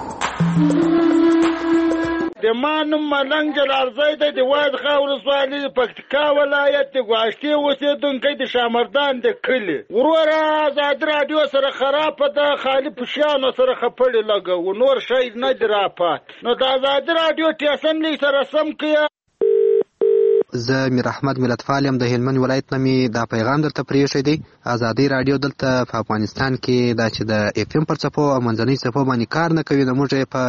د ما نوم ملنګ جلالزی دی، د واد خاور ولسوالي پکتیکا ولایت د ګواشتې اوسېدونکی د شامردان د کلي. وروره ازادي راډیو سره خرابه ده، خالي پوشیانو سره خپړې لګوو، نور شی نه دی راپات. نو د ازادي راډیو ټیسن لیک سره سم کړه. زه میر احمد ملتفال یم، د هلمند ولایت نه مې دا پیغام درته پرېښی دی. ازادي راډیو دلته په افغانستان کې دا چې د اف ام پر څپو او منځنۍ څپو باندې کار نه کوي، نو موږ یې په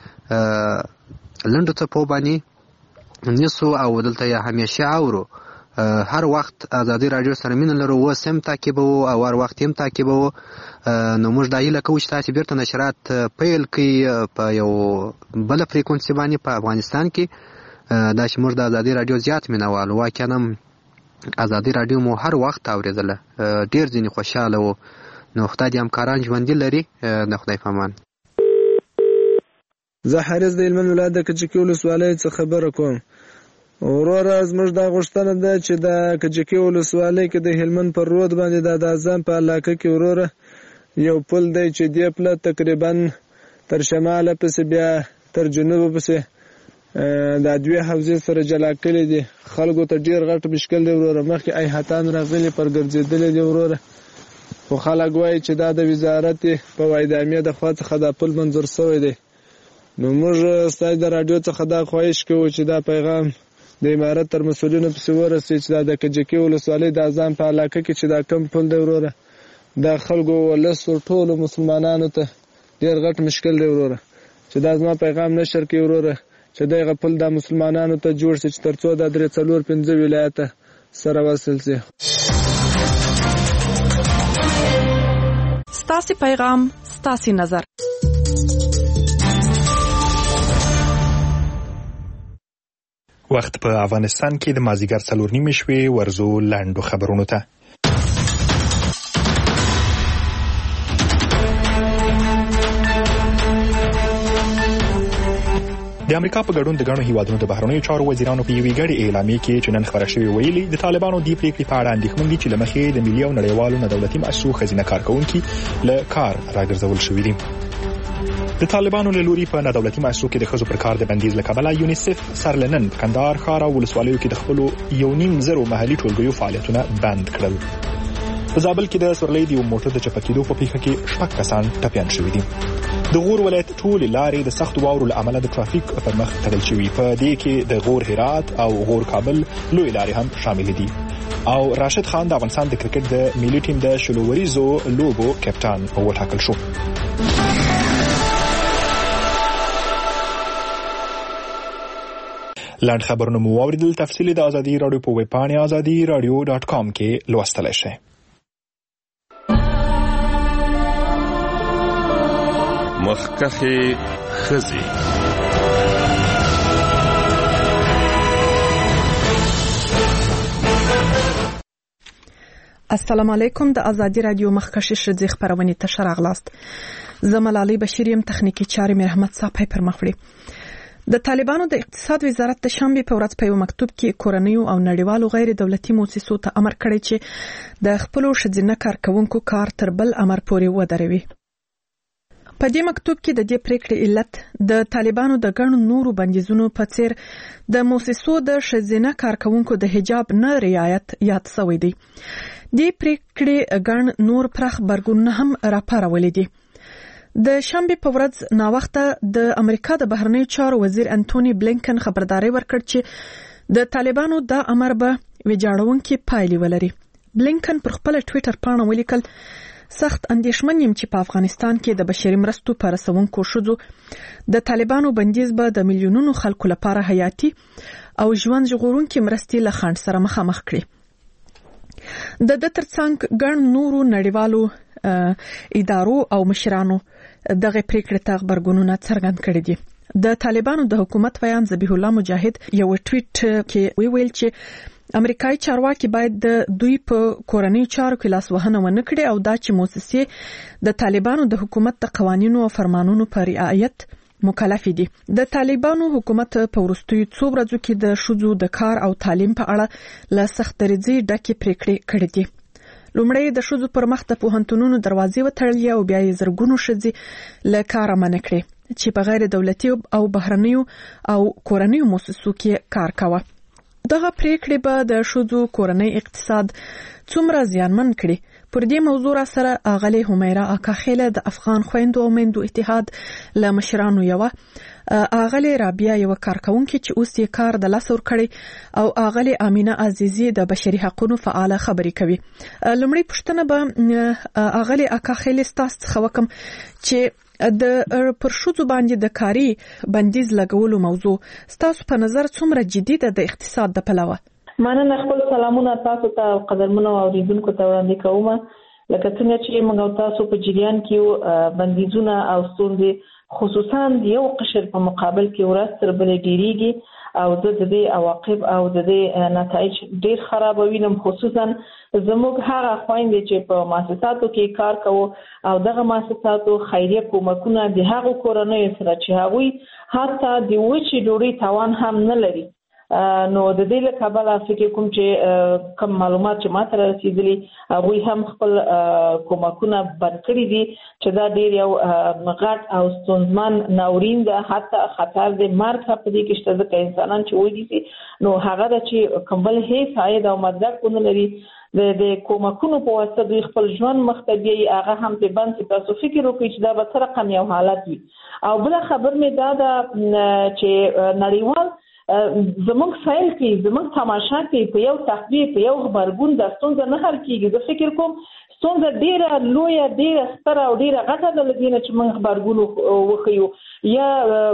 لنډو څپو باندې نیسو او دلته یې همیشه اورو. هر وخت ازادي راډیو سره مینه لرو، اوس هم تعقیبوو او هر وخت هم تعقیبوو. نو موږ دا هیله کوو چې تاسې بیرته نشرات پیل کړئ په یو بله فریکونسي باندې په افغانستان کې. دا چې موږ د ازادي راډیو زیات مینوال، واقعا هم ازادي راډیو مو هر وخت اورېدله، ډېر ځینې خوشحاله وو. نو خدای دې همکاران ژوندي لري. د خدای په امان. زه حارث د هلمند ولایت د کجکي ولسوالۍ څخه خبره کوم. وروره زموږ دا غوښتنه ده چې د کجکي ولسوالۍ کې د هلمند پر رود باندې د اعظم په علاقه کې وروره یو پل دی چې دی پله تقریبا تر شماله پسې بیا تر جنوبه پسې دا دوی حوزې سره جلا کړي دي. خلکو ته ډیر غټ مشکل دی وروره. مخکې ایهاتان راغلي پر ګرځېدلي دي وروره، خو خلک وایي چې دا د وزارت په وایدامې د خوا څخه دا پل منظور شوی دی. نو موږ ستاسو د راډیو څخه دا خواهش کوو چې دا پیغام د امارت تر مسؤلینو پسې ورسوي چې دا د کجکي ولسوالۍ د اعظم په علاقه کې چې دا کم پل دی وروره دا خلکو ولسو ټولو مسلمانانو ته ډیر غټ مشکل دی وروره، چې دا زما پیغام نشر کوي وروره چې دغه پل د مسلمانانو ته جوړ شي چې ترڅو د درې څلور پنځه ولایته سره وصل شي. ستاسو پیغام ستاسو نظر. وخت په افغانستان کې د مازیګر څلور نیمې شوې ورزو لاندو خبرونو ته. د امریکا په ګډون د غنو هیوادونو د بهرنیو چارو وزیرانو په یوې ګډې اعلامیې کې چې نن خبره شوې ویلي د طالبانو دی پریکړې په اړه اندېښمن دي چې له مخې د ملي او نړیوالو نه دولتي مؤسسو ښځینه کارکونکي له کار راګرځول شوي دي. د طالبانو له لوري په نه دولتي مؤسسو کې د ښځو پر کار د بندیز له کبله یونیسف سر له نن په کندهار ښار او ولسوالیو کې د خپلو یو نیم زرو محلي ټولګیو فعالیتونه بند کړل. په زابل کې د سورلۍ د یو موټر د چپه کېدو په پیښه کې شپږ کسان ټپیان شوي دي. د غور ولایت ټولې لارې د سختو واورو له امله د ټرافیک پر مخ تړل شوي. په دې کې د غور هرات او غور کابل لوی لارې هم شامل دي. او راشد خان د افغانستان د کرکټ د ملي ټیم د شلو وریزو لوبو کپټان وټاکل شو. لاند خبرونه مو واوریدل. تفصیل د ازادي رادیو په ویب پاڼه ازادي رادیو ډاټ کام کې لوستلی شئ. مخکخې ښځې. السلام علیکم. د ازادي رادیو مخکښې ښځې خبرونه ته ښه راغلاست. زه ملالۍ بشیر یم. تخنیکی چارې مې رحمت صاحب پر مخ وړي. د طالبانو د اقتصاد وزارت د شنبه په ورځ په یو مکتوب کې کورنیو او نړیوالو غیر دولتي مؤسسو ته امر کړی چې د خپل ښځینه کارکونکو کار تر بل امر پورې ودروي. په دې مکتوب کې د دې پریکړې علت د طالبانو د ګڼو نورو بندیزونو په څیر د مؤسسو د ښځینه کارکونکو د حجاب نه رعایت یاد شوی دی. دې پریکړې ګڼ نور پراخ برګونونه هم راپارولې دي. د شنبه په ورځ ناوخته د امریکا د بهرنیو چارو وزیر انټونی بلینکن خبرداري ورکړ چې د طالبانو دا امر به ویجاړونکې پایلې ولري. بلینکن پر خپل ټویټر پاڼه ولیکل: سخت اندېښمن یم چې په افغانستان کې د بشري مرستو په رسونکو ښځو د طالبانو بندیز به د میلیونونو خلکو لپاره حیاتي او ژوند ژغورونکې مرستې له خنډ سره مخامخ کړي. د د ترڅنګ ګڼ نورو نړیوالو ادارو او مشرانو دغه پریکړې ته غبرګونونه څرګند کړي دي. د طالبانو د حکومت ویان ذبیح الله مجاهد یو ټویټ کې ویل چې امریکایي چارواکي باید د دوی په کورنیو چارو کې لاسوهنه ونه کړي او دا چې مؤسسې د طالبانو د حکومت د قوانینو او فرمانونو پر رعایت مکلف دي. د طالبانو حکومت په وروستیو څو ورځو کې د ښځو د کار او تعلیم په اړه له سخت دریځي ډکې پریکړې کړې دي. لومړی د ښځو پر مخ د پوهنتونونو دروازې وتړلې او بیا یې زرګونو ښځې له کاره منع کړې چې په غیر دولتي او بهرنیو او کورنیو مؤسسو کې کار کاوه. دغه پریکړې به د ښځو کورنۍ اقتصاد څومره زیانمن کړي؟ پر دې موضوع را سره اغلې همیرا اکاخیله د افغان خويندو او میندو اتحاد له مشرانو یو اغلې رابعه یو کارکونکي چې اوس یې کار د لاس ور کړی او اغلې امینه عزیزی د بشري حقوقو فعال خبري کوي. لومړی پښتنه به اغلې اکاخیله ستاسو خوکم چې د پر ښځو باندې د کاری بندیز لګولو موضوع ستاسو په نظر څومره جدي ده د اقتصاد د پلوه؟ مننه. خپل سلامونه تاسو ته قدرمنو اوریدونکو ته وړاندې کوم. لکه څنګه چې موږ تاسو په جریان کې بندیزونه او ستونزې خصوصا د یو قشر په مقابل کې ورځ تر بلې ډیریږي او د دې عواقب او د دې نتایج ډیر خراب وینم. خصوصا زموږ هغه خويندې چې په مؤسساتو کې کار کوي او دغه مؤسساتو خیریه کومکونه د هغو کورنیو سره چې هغوی حتی د وچې ډوډۍ توان هم نه لري نو د دې له کبله فکر کوم چې کوم معلومات چې ماته رسیدلي هغه هم خپل کومکونه بند کړی دي چې دا ډیر یو غټ او ستونزمن ناورین ده، حتی خطر د مرګ په دې کې شته ځکه انسانان چې وایي دي نو هغه د چې کومبل هیڅ عاید او مدد کو نه لري د د کومکونو په واسطه د خپل ژوند مختبي هغه هم په بند کې تاسو فکر وکړئ چې دا به سره کم یو حالت وي. او بل خبر مې دا ده چې نړیوال زمونږ فایل کې زمونږ تماشا کې په یو تخبیر په یو خبرګون د ستونزه نه حل کیږي. زه فکر کوم ستونزه ډیره لویه ډیره ستره او ډیره غټه ده لدینه چې موږ خبرګون وخیو یا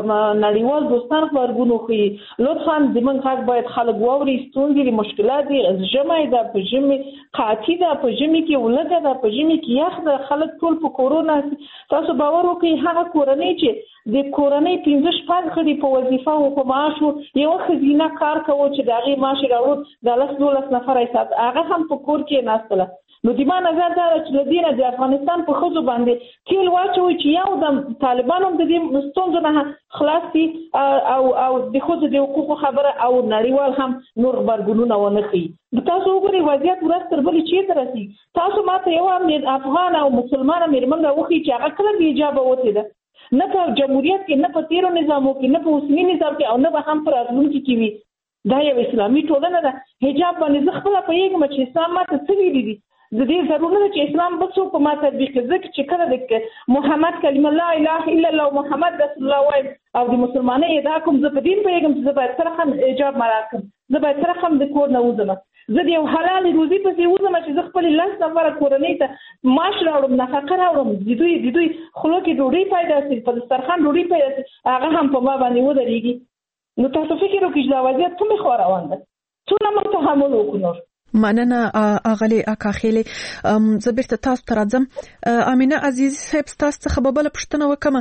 نړیوال دوستان خبرګون وخی. لطفا زمونږ حق باید خلک واوري. ستونزې مشکلات دي، ژمی ده، په ژمی قحطي ده، په ژمی کې ولګه ده، په ژمی کې یخ ده، خلک ټول په کورونا. تاسو باور وکړئ هغه کورنۍ چې د کورنۍ پنځه شپږ غړي په وظیفه او په معاش یو ښځینه کار کوي چې د هغې معاش یې راوړو د لس دولس نفره حساب هغه هم په کور کې ناستله. نو د ما نظر دا چې له دې نه د افغانستان په ښځو باندې تیل واچوي چې یو د طالبانو هم د دې ستونزو نه خلاص دي او او د ښځو د حقوقو خبره او نړیوال هم نور غبرګونونه ونه ښیي. تاسو وګورئ وضعیت ورځ تر بلې چېرته رسېږي. تاسو ماته یو افغان او مسلمانه مېرمن راوښیي چې هغه کله بې حجابه وتې ده، نه په جمهوریت کې، نه په تیرو نظامو کې، نه په اوسني نظام کې او نه به هم په راتلونکي کې وي. دا یو اسلامي ټولنه ده. حجاب باندې زه خپله پوهېږم چې اسلام ماته څه ویلي دي. د دې ضرور نه چې اسلام به څوک په ما تطبیق کړي، ځکه چې کله د محمد کلمه لا اله الا الله محمد رسول الله وایم او د مسلمانۍ ادعا کوم، زه په دین پوهېږم چې زه باید سره هم حجاب مراعات کړم، زه باید سره هم د کور نه وځم، زه د یو حلال روزي پسې وځم چې زه خپلې لس نفره کورنۍ ته معاش راوړم، نفقه راوړم، د دوی د دوی خوله کې ډوډۍ پیدا شي، په دسترخوان ډوډۍ پیدا شي، هغه هم په ما باندې ودرېږي. نو تاسو فکر وکړئ چې دا وضعیت کومې خوا روان ده، څومره موږ تحمل وکړو. نور مننه اغلی اکاخیلی. زه بیرته تاسو ته راځم. امینه عزیزي صاحب تاسو څخه به بله پوښتنه وکړم.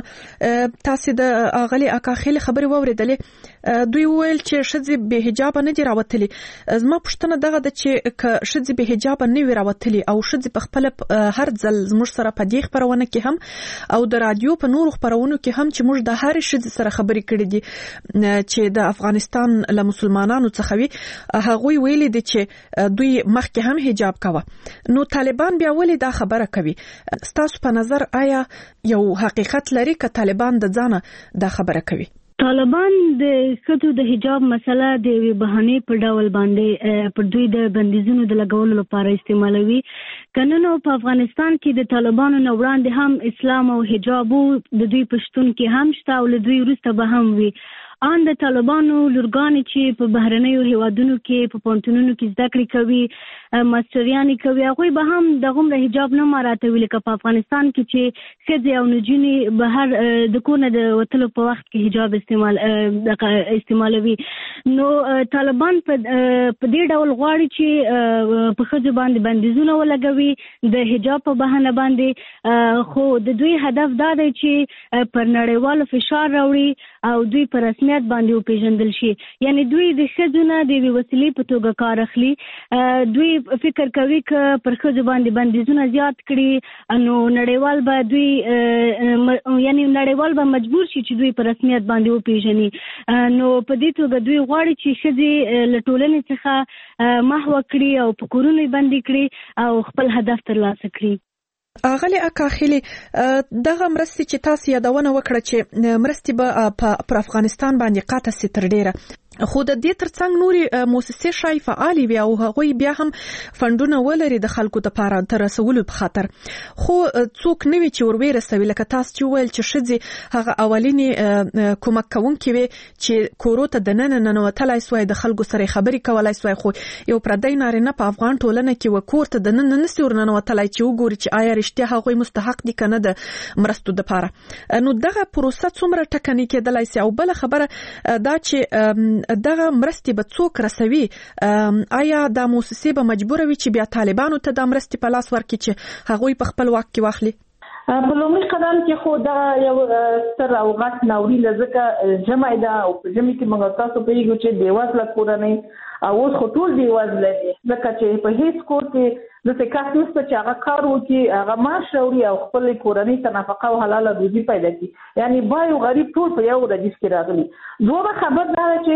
تاسې د اغلی اکاخیلی خبرې واورېدلې، دوی وویل چې ښځې بې حجابه نه دي راوتلي. زما پوښتنه دغه ده چې که ښځې بې حجابه نه وي راوتلي او ښځې په خپله هر ځل زموږ سره په دې خپرونه کې هم او د رادیو په نورو خپرونو کې هم چې موږ د هرې ښځې سره خبرې کړې دي چې د افغانستان له مسلمانانو څخه وي، هغوی ویلي دي چې دوی مخکې هم حجاب کوه. نو طالبان بیا ولې دا خبره کوي؟ ستاسو په نظر آیا یو حقیقت لري که طالبان د ځانه دا خبره کوي؟ طالبان د ښځو د حجاب مسله د یوې بهانې په ډول باندې پر دوی د بندیزونو د لګولو لپاره استعمالوي. که نه نو په افغانستان کې د طالبانو نه وړاندې هم اسلام او حجابو د دوی په شتون کې هم شته او له دوی وروسته به هم وي. ان د طالبانو لورګانې چې په بهرنیو هیوادونو کې په پوهنتونونو کې زده کړې کوي، ماسټریانې کوي، هغوی به هم دغومره حجاب نه مراعاتوي لکه په افغانستان کې چې ښځې او نجونې بهر د کور نه د وتلو په وخت کې حجاب استعمال استعمالوي. نو طالبان په دې ډول غواړي چې په ښځو باندې بندیزونه ولګوي د حجاب په بهانه باندې، خو د دوی هدف دا دی چې پر نړیوالو فشار راوړي او دوی په رسمیت باندې وپیژندل شي. یعنی دوی د ښځو نه د یوې وسیلې په توګه کار اخلي. دوی فکر کوي که پر ښځو باندې بندیزونه زیات کړي نو نړیوال به دوی یعنی نړیوال به مجبور شي چې دوی په رسمیت باندې وپیژني. نو په دې توګه دوی غواړي چې ښځې له ټولنې څخه محو کړي او په کورونو یې بندي کړي او خپل هدف ترلاسه کړي. اغلی اکاخیلی، دغه مرستې چې تاسو یادونه وکړه چې مرستې به پر افغانستان باندې قطع سي تر ډیره، خو د دې ترڅنګ نورې موسسې شای فعالې وي او هغوی بیا هم فنډونه ولري د خلکو دپاره تر رسولو په خاطر، خو څوک نه وي چې ور ویرسوي. لکه تاسو چې وویل چې ښځې هغه اولینې کومک کوونکې وي چې کورو ته دننه ننوتلی سوی، د خلکو سره خبرې کولی سوی، خو یو پردی نارینه په افغان ټولنه کې و کور ته دننه نسي ور ننوتلی چې وګوري چې آیا رښتیا هغوی مستحق دي که نه د مرستو دپاره. نو دغه پروسه څومره ټکنۍ کېدلی سي؟ او بله خبره دا چې دغه مرستې به څوک رسوي؟ آیا دا موسسې به مجبوره وي چې بیا طالبانو ته دا مرستې په لاس ورکړي چې هغوی په خپل واک کې واخلي؟ په لومړي قدم کې خو دا یو ستر او غټ ناورین ده، ځکه ژمی ده او په ژمي کې موږ تاسو پوهېږو چې بېوزله کورنۍ او اوس خو ټول بېوزله دي، ځکه چې په هېڅ کور کې داسې کس نشته چې هغه کار وکړي، هغه معاش راوړي او خپلې کورنۍ ته نفقه او حلاله روزي پیدا کړي. یعنې بای او غریب ټول په یو ردیف کې راغلي. دومره خبر دا ده چې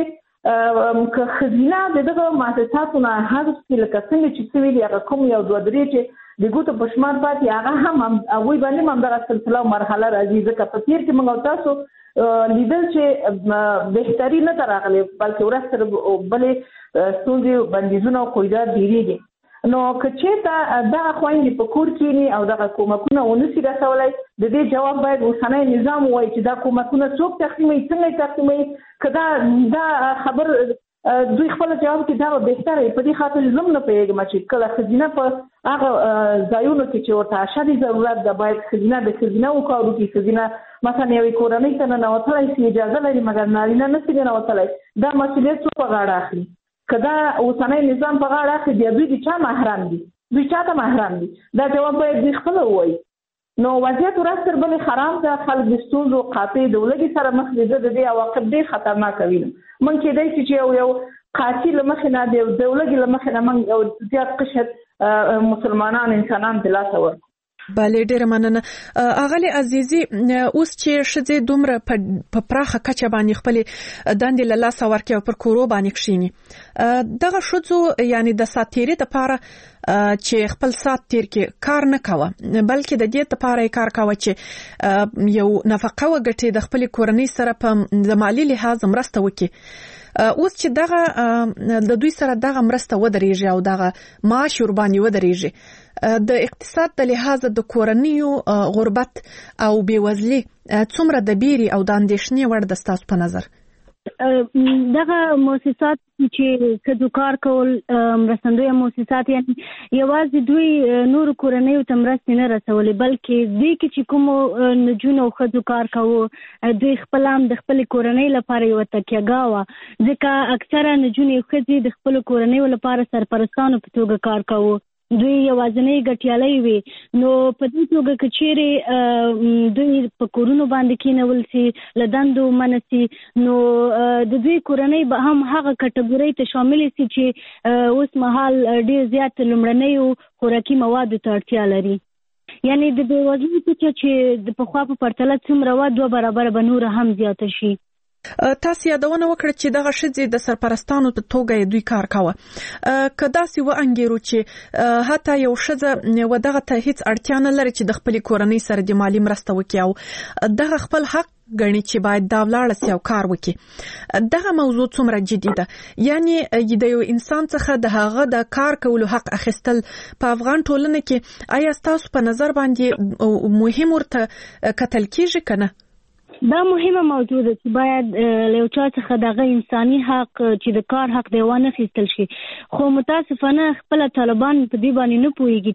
که خزینه دغه مؤسساتو نه حذف کړي لکه څنګه چې څه ویلي هغه کوم یو دوه درې چې د ګوتو په شمار پاتې هغه هم هغوی باندې هم دغه سلسله او مرحله راځي ځکه په تېر کې موږ تاسو لیدل چې بهتري نه ته راغلی بلکې ورځ تر بلې ستونزې بندیزونه او قیودات ډېرېږي. نو که چېرته دغه خویندې په کور کښېني او دغه کومکونه ونه شي رسولی د دې جواب باید اوسنی نظام ووایي چې دا کومکونه څوک تقسیموي څنګه یې تقسیموي که دا دا خبر دوی خپل جواب کې دا بهتره وي. په دې خاطر زه نه پوهېږم چې کله ښځینه په هغه ځایونو کې چې ورته اشد ضرورت ده باید ښځینه د ښځینه وکړو کې ښځینه مثلا یوې کورنۍ ته ننوتلی شي اجازه لري مګر نارینه نه شي ننوتلی دا مسؤلیت څوک په غاړه اخلي؟ که دا اوسنی نظام په غاړه اخلي بیا دوی د چا محرم دي؟ دوی چا ته محرم دي؟ دا جواب باید دوی خپله ووایي. نو وضعیت ورځ تر بلې خراب ده، خلک د ستونزو قاطع د ولږې سره مخ دي. زه د دې عواقب ډېر خطرناکه وینم. من کېدای شي چې یو یو قاطع له مخې نه د ولږې له مخې نه موږ یو زیات قشر مسلمانان انسانان د لاسه ورکړو. بله ډیره مننه. اغلی عزیزي اوس چې ښځې دومره په پراخه کچه باندې خپلې دندې له لاسه ورکړي او پر کورو باندې کښېني، دغه ښځو یعنی د ساعت تېرۍ دپاره چې خپل ساعت تېر کې کار نه کوه بلکې د دې دپاره یې کار کوه چې یو نفقه وګټي، د خپلې کورنۍ سره په د مالي لحاظ مرسته وکړي. اوس چې دغه د دوی سره دغه مرسته ودرېږي او دغه معاش ورباندې ودرېږي، د اقتصاد د لحاظ د کورنیو غربت او بېوزلي څومره د بیرې او د اندېښنې وړ ده ستاسو په نظر؟ دغه مؤسسات چې ښځو کار کول مرستندویه مؤسسات یعنی یوازې دوی نورو کورنیو ته مرستې نه رسولې بلکې دوی کې چې کومو نجونو او ښځو کار کوو دوی خپل هم د خپلې کورنۍ لپاره یوه تکیهګاه وه ځکه اکثره نجونې او ښځې د خپلو کورنیو لپاره سرپرستانو په توګه کار کوو. دوی یوازینۍ ګټیالۍ وي. نو په دې توګه که چیرې دوی په کورونو باندې کېنول سي له دندو منع سي نو د دوی کورنۍ به هم هغه کټګورۍ ته شاملې سي چې اوس مهال ډېر زیات لومړنیو خوراکي موادو ته اړتیا لري. یعنی د بېوزلۍ کچه چې د پخوا په پرتله څومره وه دوه برابره به نوره هم زیاته شي. تاسو یادونه وکړه چې دغه ښځې د سرپرستانو په توګه دوی کار کاوه. که داسې وانګیرو چې حتی یو ښځه و دغه ته هیڅ اړتیا نه لري چې د خپلې کورنۍ سره د مالي مرسته وکړي او دغه خپل حق ګڼي چې باید دا ولاړه سي او کار وکړي، دغه موضوع څومره جدي ده؟ یعنی د یو انسان څخه د هغه د کار کولو حق اخیستل په افغان ټولنه کې آیا ستاسو په نظر باندې مهم ورته کتل کیږي که نه؟ دا مهمه موضوع ده چې باید له یو چا څخه دغه انساني حق چې د کار حق دی وانه اخیستل شي. خو متاسفانه خپله طالبان په دې باندې نه پوهېږي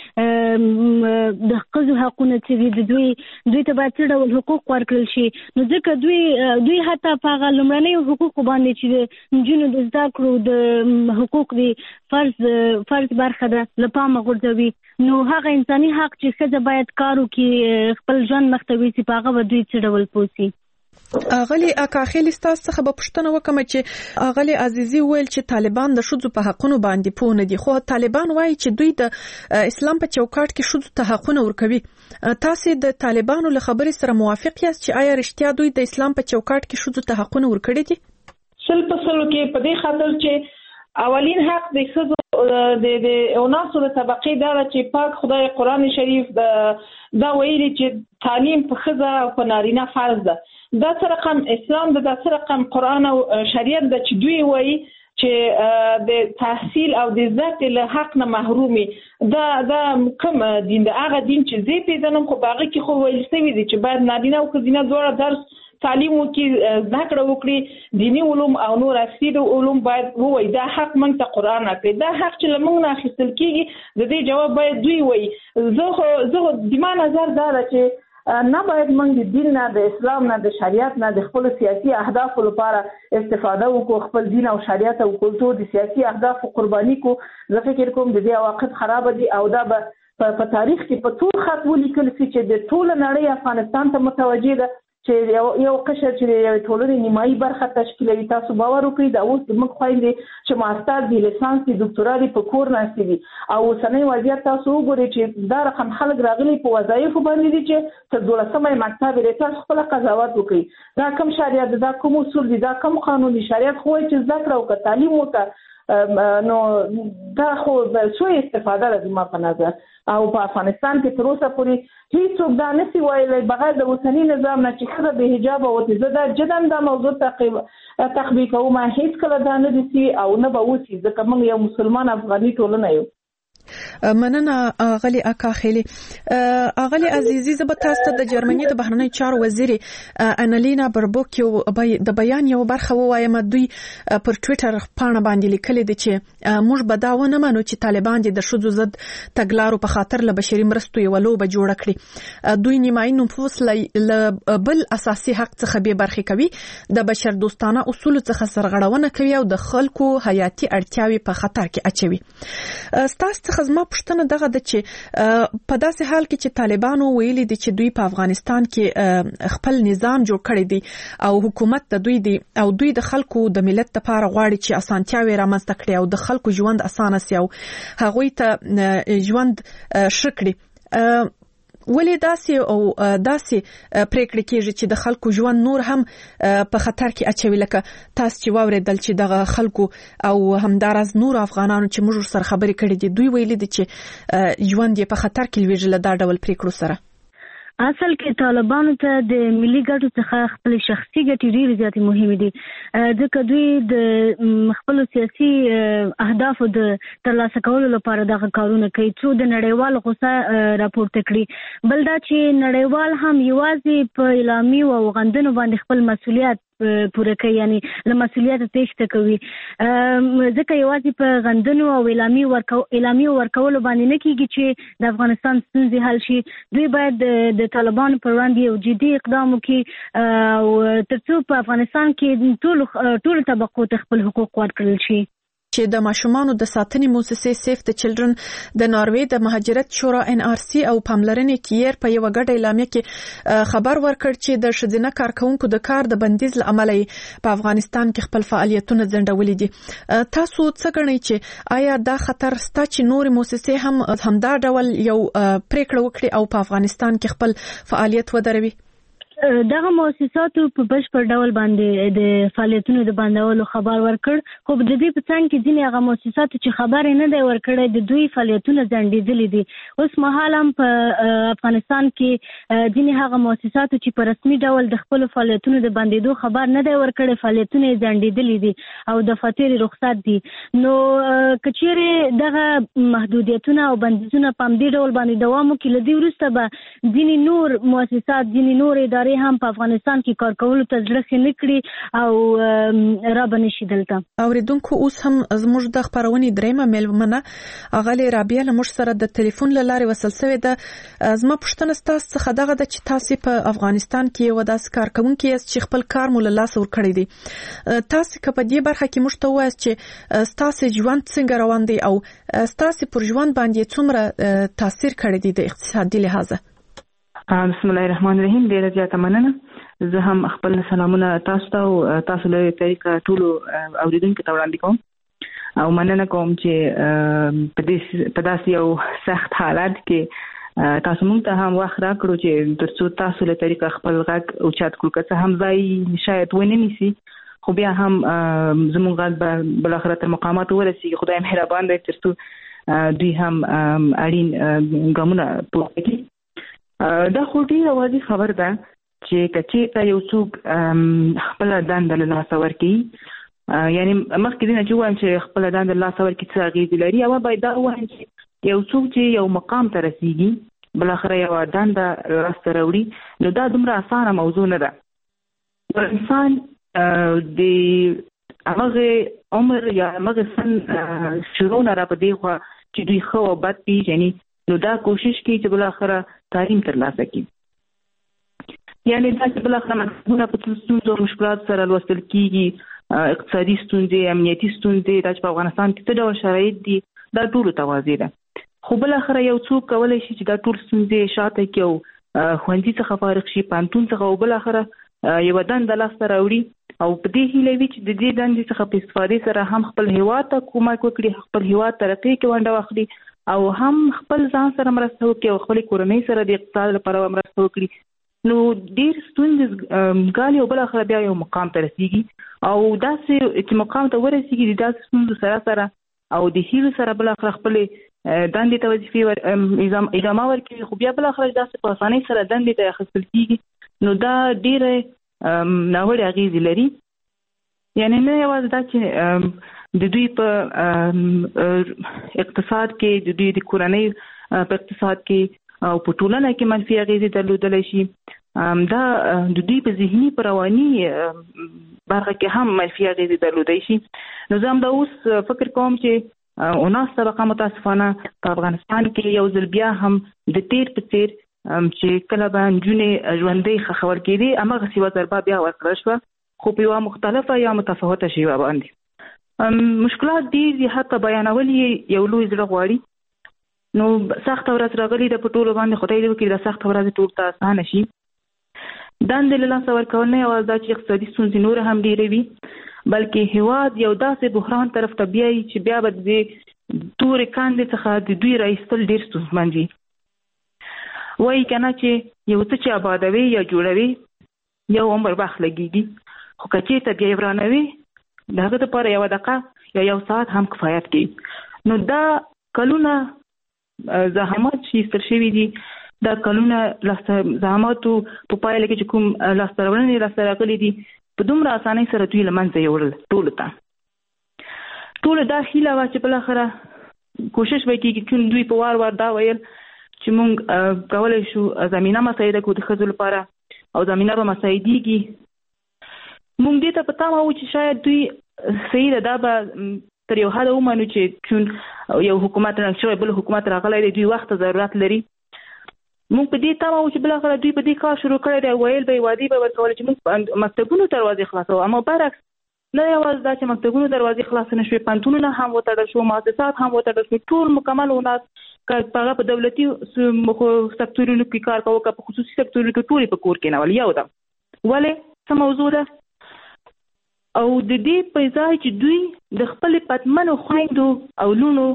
چې د ښځو حقونه څه دي، د دوی دوی ته باید څه ډول حقوق ورکړل شي. نو ځکه دوی دوی حتی په هغه لومړنیو حقوقو باندې چې د نجونو د زده کړو د حقوق دی فرض فرض برخه ده له پامه غورځوي. نو هغه انساني حق چې ښځه باید کار وکړي خپل ژوند مخ ته یوسي په هغه به دوی څه ډول پوسي. اغلی اکاخیل ستاسو څخه به پوښتنه وکم چې اغلی عزیزي ویل چې طالبان د ښځو په حقونو باندې پوه نه دي، خو طالبان وایي چې دوی د اسلام په چوکاټ کې ښځو ته حقونه ورکوي. تاسو د طالبانو له خبرې سره موافق یاست چې آیا رښتیا دوی د اسلام په چوکاټ کې ښځو ته حقونه ورکړي دي؟ سل په سلو کې په دې خاطر چې اولین حق د ښځو د د اوناسو د طبقې دا چې پاک خدای قرآن شریف دا ویلي چې تعلیم په ښځه او په نارینه فرض ده. دا څه رقم اسلام ده، دا څه رقم قرآن او شریعت ده چې دوی وایي چې د تحصیل او د زده کړې له حق نه محرومي. دا دا کوم دین ده؟ هغه دین چې زه پیژنم خو په هغه کې خو ویل شوي دي چې باید نارینه او ښځینه دواړه درس تعلیم وکړي، زده کړه وکړي، دیني علوم او نور اصلي علوم باید ووایي. دا حق موږ ته قرآن راکړي. دا حق چې له موږ نه اخیستل کېږي د دې جواب باید دوی وایي. زه خو زه زما نظر دا ده چې نه باید موږ د دین نه، د اسلام نه، د شریعت نه د خپلو سیاسي اهدافو لپاره استفاده وکړو، خپل دین او شریعت او کلتور د سیاسي اهدافو قرباني کو. زه فکر کوم د دې عواقب خراب دي او دا به په تاریخ کې په ټول خط ولیکل شي چې د ټول نړۍ افغانستان ته متوجه ده چې یو قشر چې یو ټولنې نیمایي برخه تشکیلوي. تاسو باور وکړئ دا اوس موږ خويندې چې ماستر دي لیسانس دي ډاکټورا دي په کور ناستې دي او اوسنۍ وضعیت تاسو وګورئ چې دا رقم خلک راغلي په وظایفو باندې دي چې تر دولسمه مکتب لري. تاسو خپل قضاوت وکړئ دا کوم شریعت دا کوم اصول دي دا کوم قانوني شریعت خو چې ذکر او تعلیم وکړه نو دا خو څه استفاده لري ما په نظر. او په افغانستان کې تر اوسه پورې هیڅوک دا نشي ویلی بغیر د اوسني نظام نه چې ښځه بې حجابه وځي. زه دا جداً دا موضوع تطبیق کوم، هیڅکله دا نه دي او نه به وشي ځکه موږ یو مسلمان افغاني ټولنه یو. مننه اغلی اکاخیلی. اغلی عزیزی زه به تاسو ته د جرمني د بهرنی چارو وزیر انالینا بربوک یو د بیان یو برخه ووایم. دوی پر ټوئیټر پاڼه باندې لیکلي دي چې موږ به دا ونه منو چې طالبان د ښځو ضد تګلارو په خاطر له بشري مرستو یو لوبه جوړه کړي. دوی نیمایي نفوس له بل اساسي حق څخه به برخې کوي، د بشر دوستانه اصول څخه سرغړونه کوي او د خلکو حیاتي اړتیاوې په خطر کې اچوي. ستاسو خزما پښتنه دغه د چې په داسې حال کې چې طالبانو ویلي دي چې دوی په افغانستان کې خپل نظام جوړ کړی دی او حکومت د دوی دی او دوی د خلکو د ملت لپاره غواړي چې اسانتیاوې رامنځته کړي او د خلکو ژوند اسانه سي او هغوی ته ژوند ښه کړي. ولې داسې او داسې پریکړې کېږي چې د خلکو ژوند نور هم په خطر کې اچوي؟ لکه تاسو چې واورېدل چې دغه خلکو او همداراز نور افغانانو چې موږ سره خبرې کړې دي دوی ویلي دي چې ژوند یې په خطر کې لویږي له دا ډول پریکړو سره. اصل کې طالبانو ته د ملي ګټو څخه خپل شخصي ګټې ډېرې زیاتې مهمې دي ځکه دوی د خپل سیاسي اهدافو د ترلاسه کولو لپاره دغه کارونه کوي څو د نړیوال غوسه راپورته کړي. بل دا چې نړیوال هم یوازې په اعلامیو او غندنو باندې خپل مسؤلیت پوره کوي، یعنی له مسؤلیت تېښته کوي ځکه یوازې په غندنو او اعلامیو ورکو اعلامیو ورکولو باندې نه کېږي چې د افغانستان ستونزې حل شي. دوی باید د طالبانو پر وړاندې یو جدي اقدام وکړي او تر څو په افغانستان کې ټول ټول طبقو ته خپل حقوق ورکړل شي. چې د ماشومانو د ساتنې مؤسسې سیف د چلډرن د ناروې د مهاجرت شورا ان آر سی او پاملرنې کیر په یو غټه اعلامیه کې خبر ورکړ چې د ښځینه کارکونکو د کار د بندیز لامل په افغانستان کې خپل فعالیتونه ځنډولي دي. تاسو څه ګڼئ چې آیا دا خطر ستا چې نور مؤسسې هم همدا ډول یو پریکړه وکړي او په افغانستان کې خپل فعالیت ودروي؟ دغه مؤسساتو په بشپړ ډول باندې د فعالیتونو د بندولو خبر ورکړ، خو د دې په څنګ کې ځینې هغه مؤسساتو چې خبر نه دی ورکړی د دوی فعالیتونه ځنډېدلي دي. اوس مهال هم په افغانستان کې ځینې هغه مؤسساتو چې په رسمي ډول د خپلو فعالیتونو د بندېدو خبر نه دی ورکړی فعالیتونه یې ځنډېدلي دي او دفاتر رخصت دي. نو که چیرې دغه محدودیتونه او بندیزونه په همدې ډول باندې دوام وکړي له دې وروسته به ځینې نور مؤسسات ځینې نور ادارې هم په افغانستان کې کار کولو ته زړه ښه نه کړي او را به نشي دلته. اوریدونکو اوس هم زموږ د خپرونې درېیمه میلمنه اغلې رابعه له موږ سره د ټلیفون له لارې وصل شوې ده. زما پوښتنه ستاسو څخه دغه ده چې تاسو په افغانستان کې یو داسې کارکوونکی یاست چې خپل کار مو له لاسه ورکړی دی. تاسو که په دې برخه کې موږ ته ووایاست چې ستاسو ژوند څنګه روان دی او ستاسو پر ژوند باندې څومره تاثیر کړی دی د اقتصادي لحاظه؟ بسم الله الرحمن الرحیم. ډیره زیاته مننه. زه هم خپل سلامونه تاسو ته او تاسو له طریقه ټول اوریدونکو ته وړاندې کوم او مننه کوم چې په دې په داسې یو سخت حالت کې تاسو موږ ته هم وخت راکړو چې ترڅو تاسو له طریقه خپل غږ او چات کړو که څه هم ځای شاید ونه نیسي خو بیا هم زموږ غږ به بالاخره تر مقاماتو ورسیږي. خدای مهربان دی ترڅو دوی هم اړین ګامونه پورته کړي. دا خو ډېره واضح خبر ده چې که چېرته یو څوک خپله دنده له لاسه ورکړي، یعنې مخکې دې نه چې ووایم چې خپله دنده له لاسه ورکړي څه اغېزې لري، اول باید دا ووایم چې یو څوک چې یو مقام ته رسېږي بالاخره یوه دنده لاسته راوړي نو دا دومره اسانه موضوع نه ده. یو انسان د همغې عمر یا همغې سن شروع نه را په دې خوا چې دوی ښه او بد پېژني نو دا کوشش کوي چې بالاخره تعلیم ترلاسه کړي. یعنې دا چې بالاخره مکتبونه په څه ستونزو او مشکلاتو سره لوستل کېږي، اقتصادي ستونزې، امنیتي ستونزې، دا چې په افغانستان کې څه ډول شرایط دي دا ټولو ته واضح ده. خو بالاخره یو څوک کولی شي چې دا ټول ستونزې شاته کړي او خوندې څخه فارغ شي، پانتون څخه او بل اخره یو دند لاسته راوړي او په دې هیله وی چې د دې دندې څخه په استفادې سره هم خپل هیواد ته کومک وکړي، خپل هیواد ترقی کې ونډه واخلي او هم خپل ځان سره مرسته وکړي او خپل کورنۍ سره د اقتصاد لپاره مرسته وکړي. نو ډیر ستونزې ګالي او بل اخر بیا یو مقام ته رسیږي او داسې چې مقام ته ورسیږي د داسې ستونزو سره سره او د هیلو سره بل اخر خپل دندې ته وظیفې ور ادامه ورکوي، خو بیا بل اخر داسې په اسانۍ سره دندې ته اخیستل کیږي. نو دا ډیره ناوړه اغیزې لري. یعنی نه یوازې دا چې د دوی په اقتصاد کې، د دوی د کورنۍ په اقتصاد کې او په ټولنه کې منفي اغیزې درلودلی شي، دا د دوی په ذهني په رواني برخه کې هم منفي اغیزې درلودلی شي. نو زه هم دا اوس فکر کوم چې اوناس طبقه متاسفانه په افغانستان کې یو ځل بیا هم د تیر په څیر چې کله به نجونې ژوندۍ ښخول کېدې هماغسې یوه ضربه بیا ورکړل شوه، خو په یوه مختلفه یا متفاوته شیوه باندې. مشکلات ډېر دي، حتی بیانول یې یو لوی زړه غواړي. نو سخته ورځ راغلې ده په ټولو باندې، خدای دې وکړي دا سخته ورځ ټول ته اسانه شي. دندې له لاسه ورکول نه یوازې دا چې اقتصادي ستونزې نور هم ډېروي، بلکې هیواد یو داسې بحران طرف ته بیایي چې بیا به د تورې کاندې څخه د دوی راایستل ډېر ستونزمن وي. وایي که نه چې یو څه چې آبادوي یا جوړوي یو عمر وخت لګېږي، خو که چېرته بیا یې ورانوي د هغه دپاره یوه دقیقه یا یو ساعت هم کفایت کوي. نو دا کلونه زحمات چې ایستل شوي دي، دا کلونه زحماتو په پایله کې چې کوم لاسته راوړنې لاسته راغلي دي په دومره اسانۍ سره دوی له منځه یوړل ټولو ته. ټولو دا هیله وه چې بالاخره کوشش به کېږي چې دوی په وار وار دا ویل چې موږ کولی شو زمینه مساعده کړو د ښځو لپاره او زمینه به مساعدېږي. موږ دې ته په تمه وو چې شاید دوی صحیح ده، دا به تر یو حده ومنو چې چون یو حکومت رنګ شوی بل حکومت راغلی دی، دوی وخت ته ضرورت لري. موږ په دې تمه وو چې بالاخره دوی په دې کار شروع کړی دی، ویل به یې وعدې به ورکولې چې موږ مکتبونو دروازې خلاصوو، اما برعکس نه یوازې دا چې مکتبونو دروازې خلاصې نه شوې، پوهنتونونه هم وتړل شو، مؤسسات هم وتړل شو، ټول مکمل وناس که هغه په دولتي سکتورونو کې کار کوو که په خصوصي سکتورونو کې ټولې په کور کېنول. یو ده ولې څه موضوع ده او د دې په ځای چې دوی د خپلې پتمنو خویندو او لونو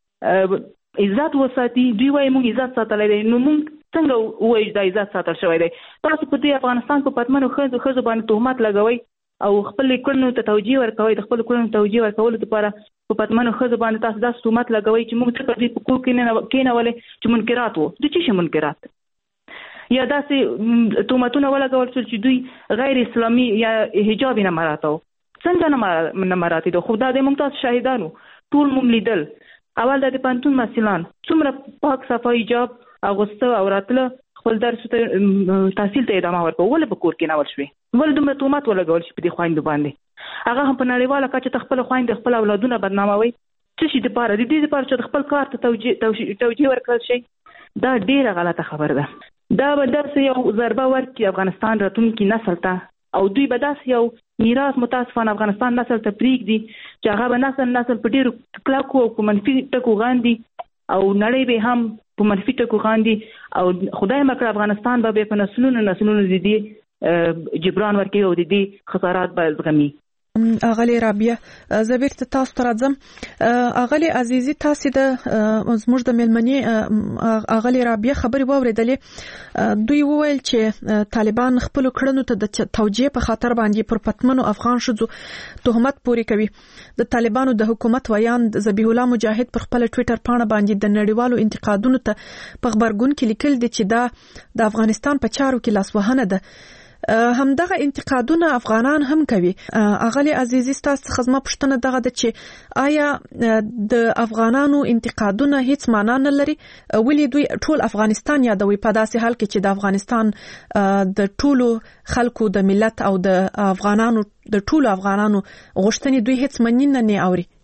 عزت وساتي، دوی وایي موږ عزت ساتلی دی. نو موږ څنګه ووایو دا عزت ساتل شوی دی؟ تاسو په دې افغانستان په پتمنو ښځو ښځو باندې تهمت لګوئ او خپلې کړنو ته توجیه ورکوئ، د خپلو کړنو توجیه ورکولو لپاره په پتمنو ښځو باندې تاسو داسې تهمت لګوئ چې موږ څنګه دوی په کور کې کېنولې چې منکرات وو. د څه شي منکرات؟ یا داسې تهمتونه ولګول شول چې دوی غیر اسلامي یا حجاب یې نه مراته وو. څنګه نه مراته دي؟ خو دا د موږ تاسو شاهدانو ټول موږ لیدل. اول د پوهنتون محصلان څومره پاک صفا حجاب اغوسته او راتله خپل درس ته تحصیل ته ادامه ورکوه، ولې په کور کې ناول شوې؟ ولې دومره تهمت ولګول شي په دې خویندو باندې؟ هغه هم په نړیواله کچه ته خپل خویندې خپل اولادونه بدناموي. څه شي دپاره؟ د دې دپاره چې د خپل کار ته توجیه توجیه ورکړل شي. دا ډېره غلطه خبره ده. دا به داسې یو ضربه ورکړي افغانستان راتلونکي نسل ته او دوی به داسې یو میراث متاسفانه افغانستان نسل ته پرېږدي چې هغه به نسل نسل په ډېرو کلکو او په منفي ټکو غاندي او نړۍ به هم په منفي ټکو غاندي او خدای مکړه افغانستان به په نسلونو نسلونو د دې جبران ورکوي او د دې خسارات به زغمي. اغلی رابعه زه بیرته تاسو ته راځم. اغلی عزیزي تاسو د زموږ د مېلمنې اغلی رابعه خبرې واورېدلې. دوی وویل چې طالبان خپل کړنو ته د توجیه په خاطر باندې پر پتمنو افغان ښځو تهمت پورې کوي. د طالبانو د حکومت ویاند ذبیح الله مجاهد پر خپل ټوئیټر پاڼه باندې د نړیوالو انتقادونو ته په خبرګون کې لیکل دي چې دا د افغانستان په چارو کې لاسوهنه ده. همدغه انتقادونه افغانان هم کوي. اغلی عزیزي تاسو څخه زما پوښتنه دغه ده چې آیا د افغانانو انتقادونه هیڅ معنا نه لري؟ ولې دوی ټول افغانستان یادوي په داسې حال کې چې د افغانستان د ټولو خلکو د ملت او د افغانانو د ټولو افغانانو غوښتنې دوی هیڅ مننه نه اوري؟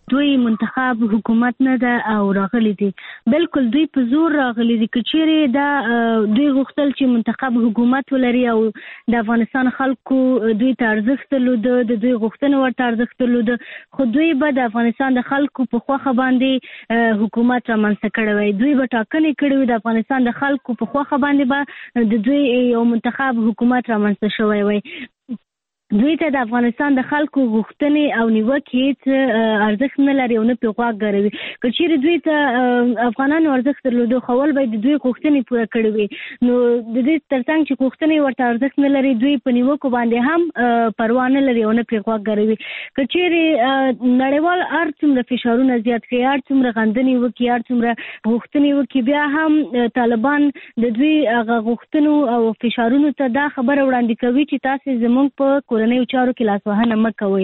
دوی منتخب حکومت نه ده او راغلي دي بالکل دوی په زور راغلي دي که چیرې دا دوی غوښتل چې منتخب حکومت ولري او د افغانستان خلکو دوی ته ارزښت درلوده د دوی غوښتنې ورته ارزښت درلوده خو دوی به د افغانستان د خلکو په خوښه باندې حکومت رامنځته کړی وای دوی به ټاکنې کړې وي د افغانستان د خلکو په خوښه باندې به د دوی یو منتخب حکومت رامنځته شوی وای دوی ته د افغانستان د خلکو غوښتنې او نیوکې هیڅ ارزښت نه لري او نه پرې غوږ ګروي که چیرې دوی ته افغانانو ارزښت درلوده خو ول به د دوی غوښتنې پوره کړې وي نو د دې ترڅنګ چې غوښتنې ورته ارزښت نه لري دوی په نیوکو باندې هم پروا نه لري او نه پرې غوږ ګروي که چیرې نړیوال هر څومره فشارونه زیات کړي هر څومره غندنې وکړي هر څومره غوښتنې وکړي بیا هم طالبان د دوی هغه غوښتنو او فشارونو ته دا خبره وړاندې کوي چې تاسو زموږ په کورنیو چارو کې لاسوهنه مه کوئ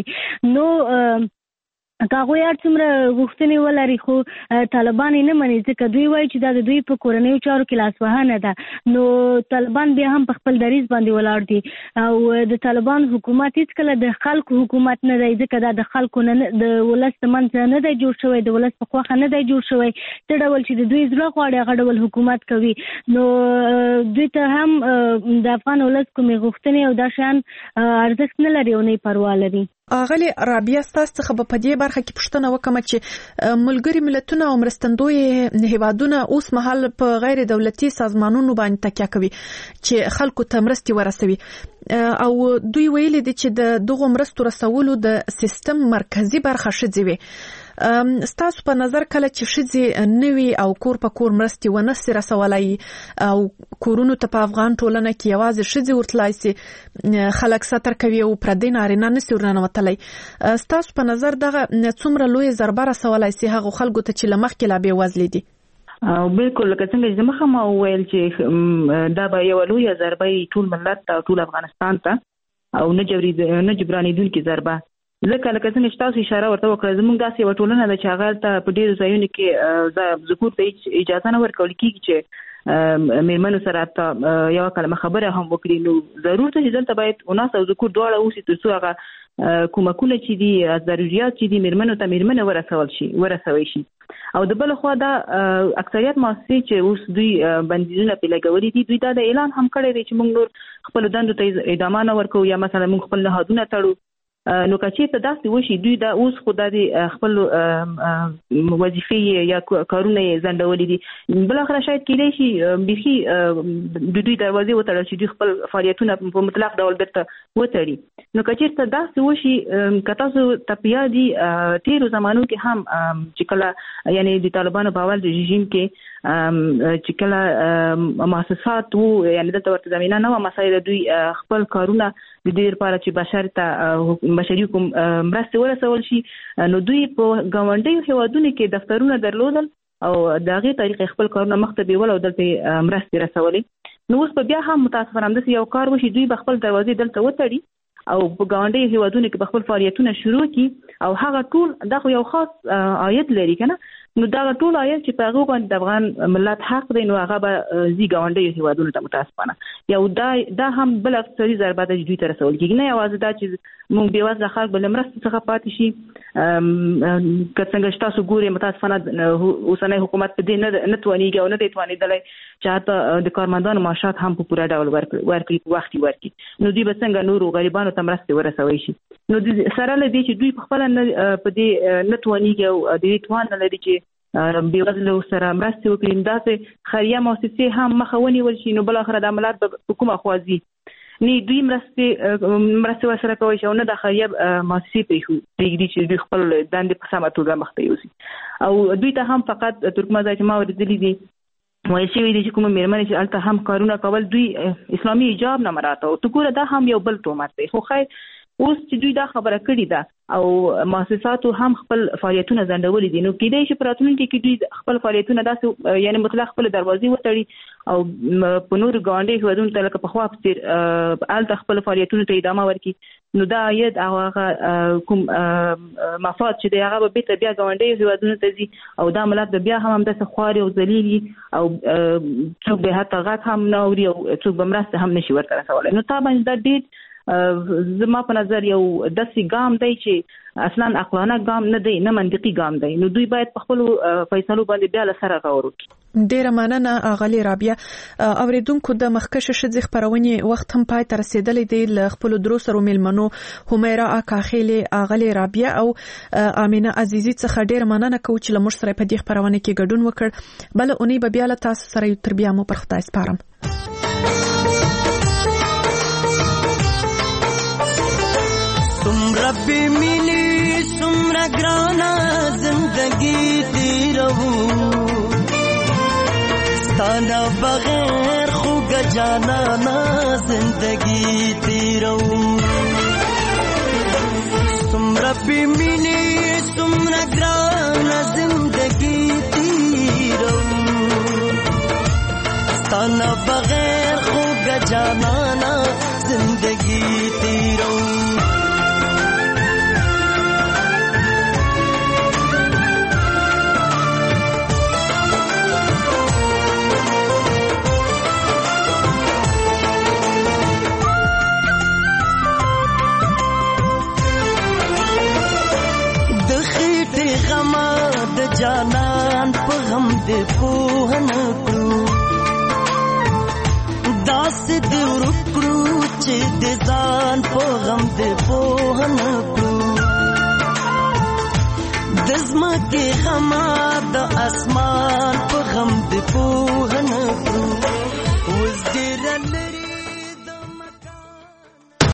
نو که هغوی هر څومره غوښتنې ولري خو طالبان یې نه مني ځکه دوی وایي چې دا د دوی په کورنیو چارو کې لاسوهنه ده نو طالبان بیا هم په خپل دریځ باندې ولاړ دي او د طالبان حکومت هیڅکله د خلکو حکومت نه دی ځکه دا د خلکو نه د ولس د منځه نه دی جوړ شوی د ولس په خوښه نه دی جوړ شوی څه ډول چې د دوی زړه غواړي هغه ډول حکومت کوي نو دوی ته هم د افغان ولس کومې غوښتنې او دا شیان ارزښت نه لري او نه یې پروا لري اغلی رابعه ستاسو څخه په دې برخه کې پوښتنه وکم چې ملګری ملتونه او مرستندوی هیوادونه اوس مهال په غیر دولتي سازمانونو باندې تکیه کوي چې خلکو ته مرستي ورسوي او دوی ویلي دي چې د دغه مرستو رسولو د سیستم مرکزی برخه شځي وي ستاسو په نظر کله چې شځي نوي او کور په کور مرستي ونسي رسولای او کورونو ته په افغان ټولنه کې یوازې شځي ورتلای سي خلک ستر کوي او پردین اړینه نسي ورننوتلای ستاسو په نظر دغه څومره لوی ضربه رسولای سي هغه خلکو ته چې لمخ کې لا به وزلې دي او بالکل لکه څنګه چې مخه ما وویل چې دا به یو لوی ضربه ټول ملت او ټول افغانستان ته او نه جبري نه جبرانیدونکې ضربه ځکه لکه څنګه چې تاسو اشاره ورته وکړه زموږ داسې یوه ټولنه ده چې هغه ته په ډېرو ځایونو کې ذکور ته اجازه نه ورکول کېږي چې مېرمنو سره یوه کلمه خبره هم وکړي نو ضرور ده چې دلته باید اناس او ذکور دواړه اوسي تر څو هغه کومکونه چې دي ضروريات چې دي مېرمنو ته مېرمنه ورسول شي ورسوي شي او د بل خوا دا اکثریت مؤسسې چې اوس دوی بندیزونه پې لګولي دي دوی دا د اعلان هم کړی دی چې موږ نور خپلو دندو ته ادامه نه ورکوو یا مثلا موږ خپل نهادونه تړو نو که چېرته داسې وشي دوی دا اوس خو دا د خپل وظیفې یا کارونه یې ځنډولي دي بالاخره شاید کېدای شي بیخي د دوی دروازې وتړل چې دوی خپل فعالیتونه په مطلق ډول بیرته وتړي نو که چېرته داسې وشي که تاسو ته په یاد دي تېرو زمانو کې هم چې کله یعنې د طالبانو په اول رژیم کې چې کله مؤسسات وو یعنې دلته ورته زمینه نه وه مسایل دوی خپل کارونه د دې لپاره چې بشر ته بشري کوم مرستې ورسول شي نو دوی په ګاونډیو هیوادونو کې دفترونه درلودل او د هغې طریقې خپل کارونه مخته بیول او دلته مرستې رسولې نو اوس به بیا هم متاسفانه همداسې یو کار وشي دوی به خپل دروازې دلته وتړي او په ګاونډیو هیوادونو کې به خپل فعالیتونه شروع کړي او هغه ټول دا خو یو خاص عاید لري که نه نو دا ټول عاید چې په هغو باندې د افغان ملت حق دی نو هغه به ځي ګاونډیو هیوادونو ته متاسفانه یو دا دا هم بل اقتصادي ضربه ده چې دوی ته رسول کېږي نه یوازې دا چې موږ بېوزله خلک به له مرستو څخه پاتې شي که څنګه چې تاسو ګورئ متاسفانه اوسنی حکومت په دې نه توانېږي او نه دی توانېدلی چې حتی د کارمندانو معاشات هم په پوره ډول ورکړي په وخت یې ورکړي نو دوی به څنګه نورو غریبانو ته مرستې ورسوی شي نو سره له دې چې دوی په خپله په دې نه توانېږي او د دې توان نه لري چې بېوزلو سره مرستې وکړي داسې خیریه مؤسسې هم مخه ونیول شي نو بالاخره دا ملت به په کومه خوا ځي نه دوی مرستې مرستې ورسره کولی شي او نه د خیریه مؤسسې پرېږدي چې دوی خپل دندې په سمه توګه مخته یوسي او دوی ته هم فقط ترکمنځای چې ما اورېدلي دي ویل شوي دي چې کومه مېرمنې چې هلته هم کارونه کول دوی اسلامي حجاب نه مراعاتو ته ګوره دا هم یو بل تهمت دی خو خیر اوس چې دوی دا خبره کړې ده او مؤسساتو هم خپل فعالیتونه ځنډولي دي نو کېدای شي په راتلونکي کې دوی خپل فعالیتونه داسې یعنې مطلق خپل دروازې وتړي او په نورو ګاونډیو هیوادونو ته لکه پخوا په څېر هلته خپل فعالیتونو ته ادامه ورکړي نو دا عاید او هغه کوم مفاد چې دی هغه به بېرته بیا ګاونډیو هیوادونو ته ځي او دا ملت به بیا هم همداسې خواري او ذلیل او څوک به حتی غږ هم نه اوري او څوک به مرسته هم نشي ورته رسولی نو تا باندې دا ډېر زما په نظر یو داسې ګام دی چې اصلا عقلانه ګام نه دی، نه منطقي ګام دی. نو دوی باید په خپل فیصلو باندې بیا له سره غور وکړي. ډیره مننه اغلی رابعه. اوریدونکو د مخکشه شذ خبرونه وخت هم پای تر رسیدلې دی. ل خپل دروسرو ملمنو همیرا اکاخیلی اغلی رابعه او امینه عزیزی څخه ډیره مننه کوم چې لمر سره په دې خبرونه کې ګډون وکړ. بل اونۍ به بیا له تاسو سره یو تر بیا مو پر خدای سپارم. سمرا بے ملی سمرا گرانا زندگی تیرو ستانا بغیر خوگ جانا نا زندگی تیرو سمرا بے ملی سمرا گرانا زندگی تیرو ستانا بغیر خوگ جانا نا زندگی تیرو جانان په غم دې پوهن کړو داس دې ورکړو چې دې ځان په غم دې پوهن کړو د زمکه غم د اسمان په غم دې پوهن کړو وز دې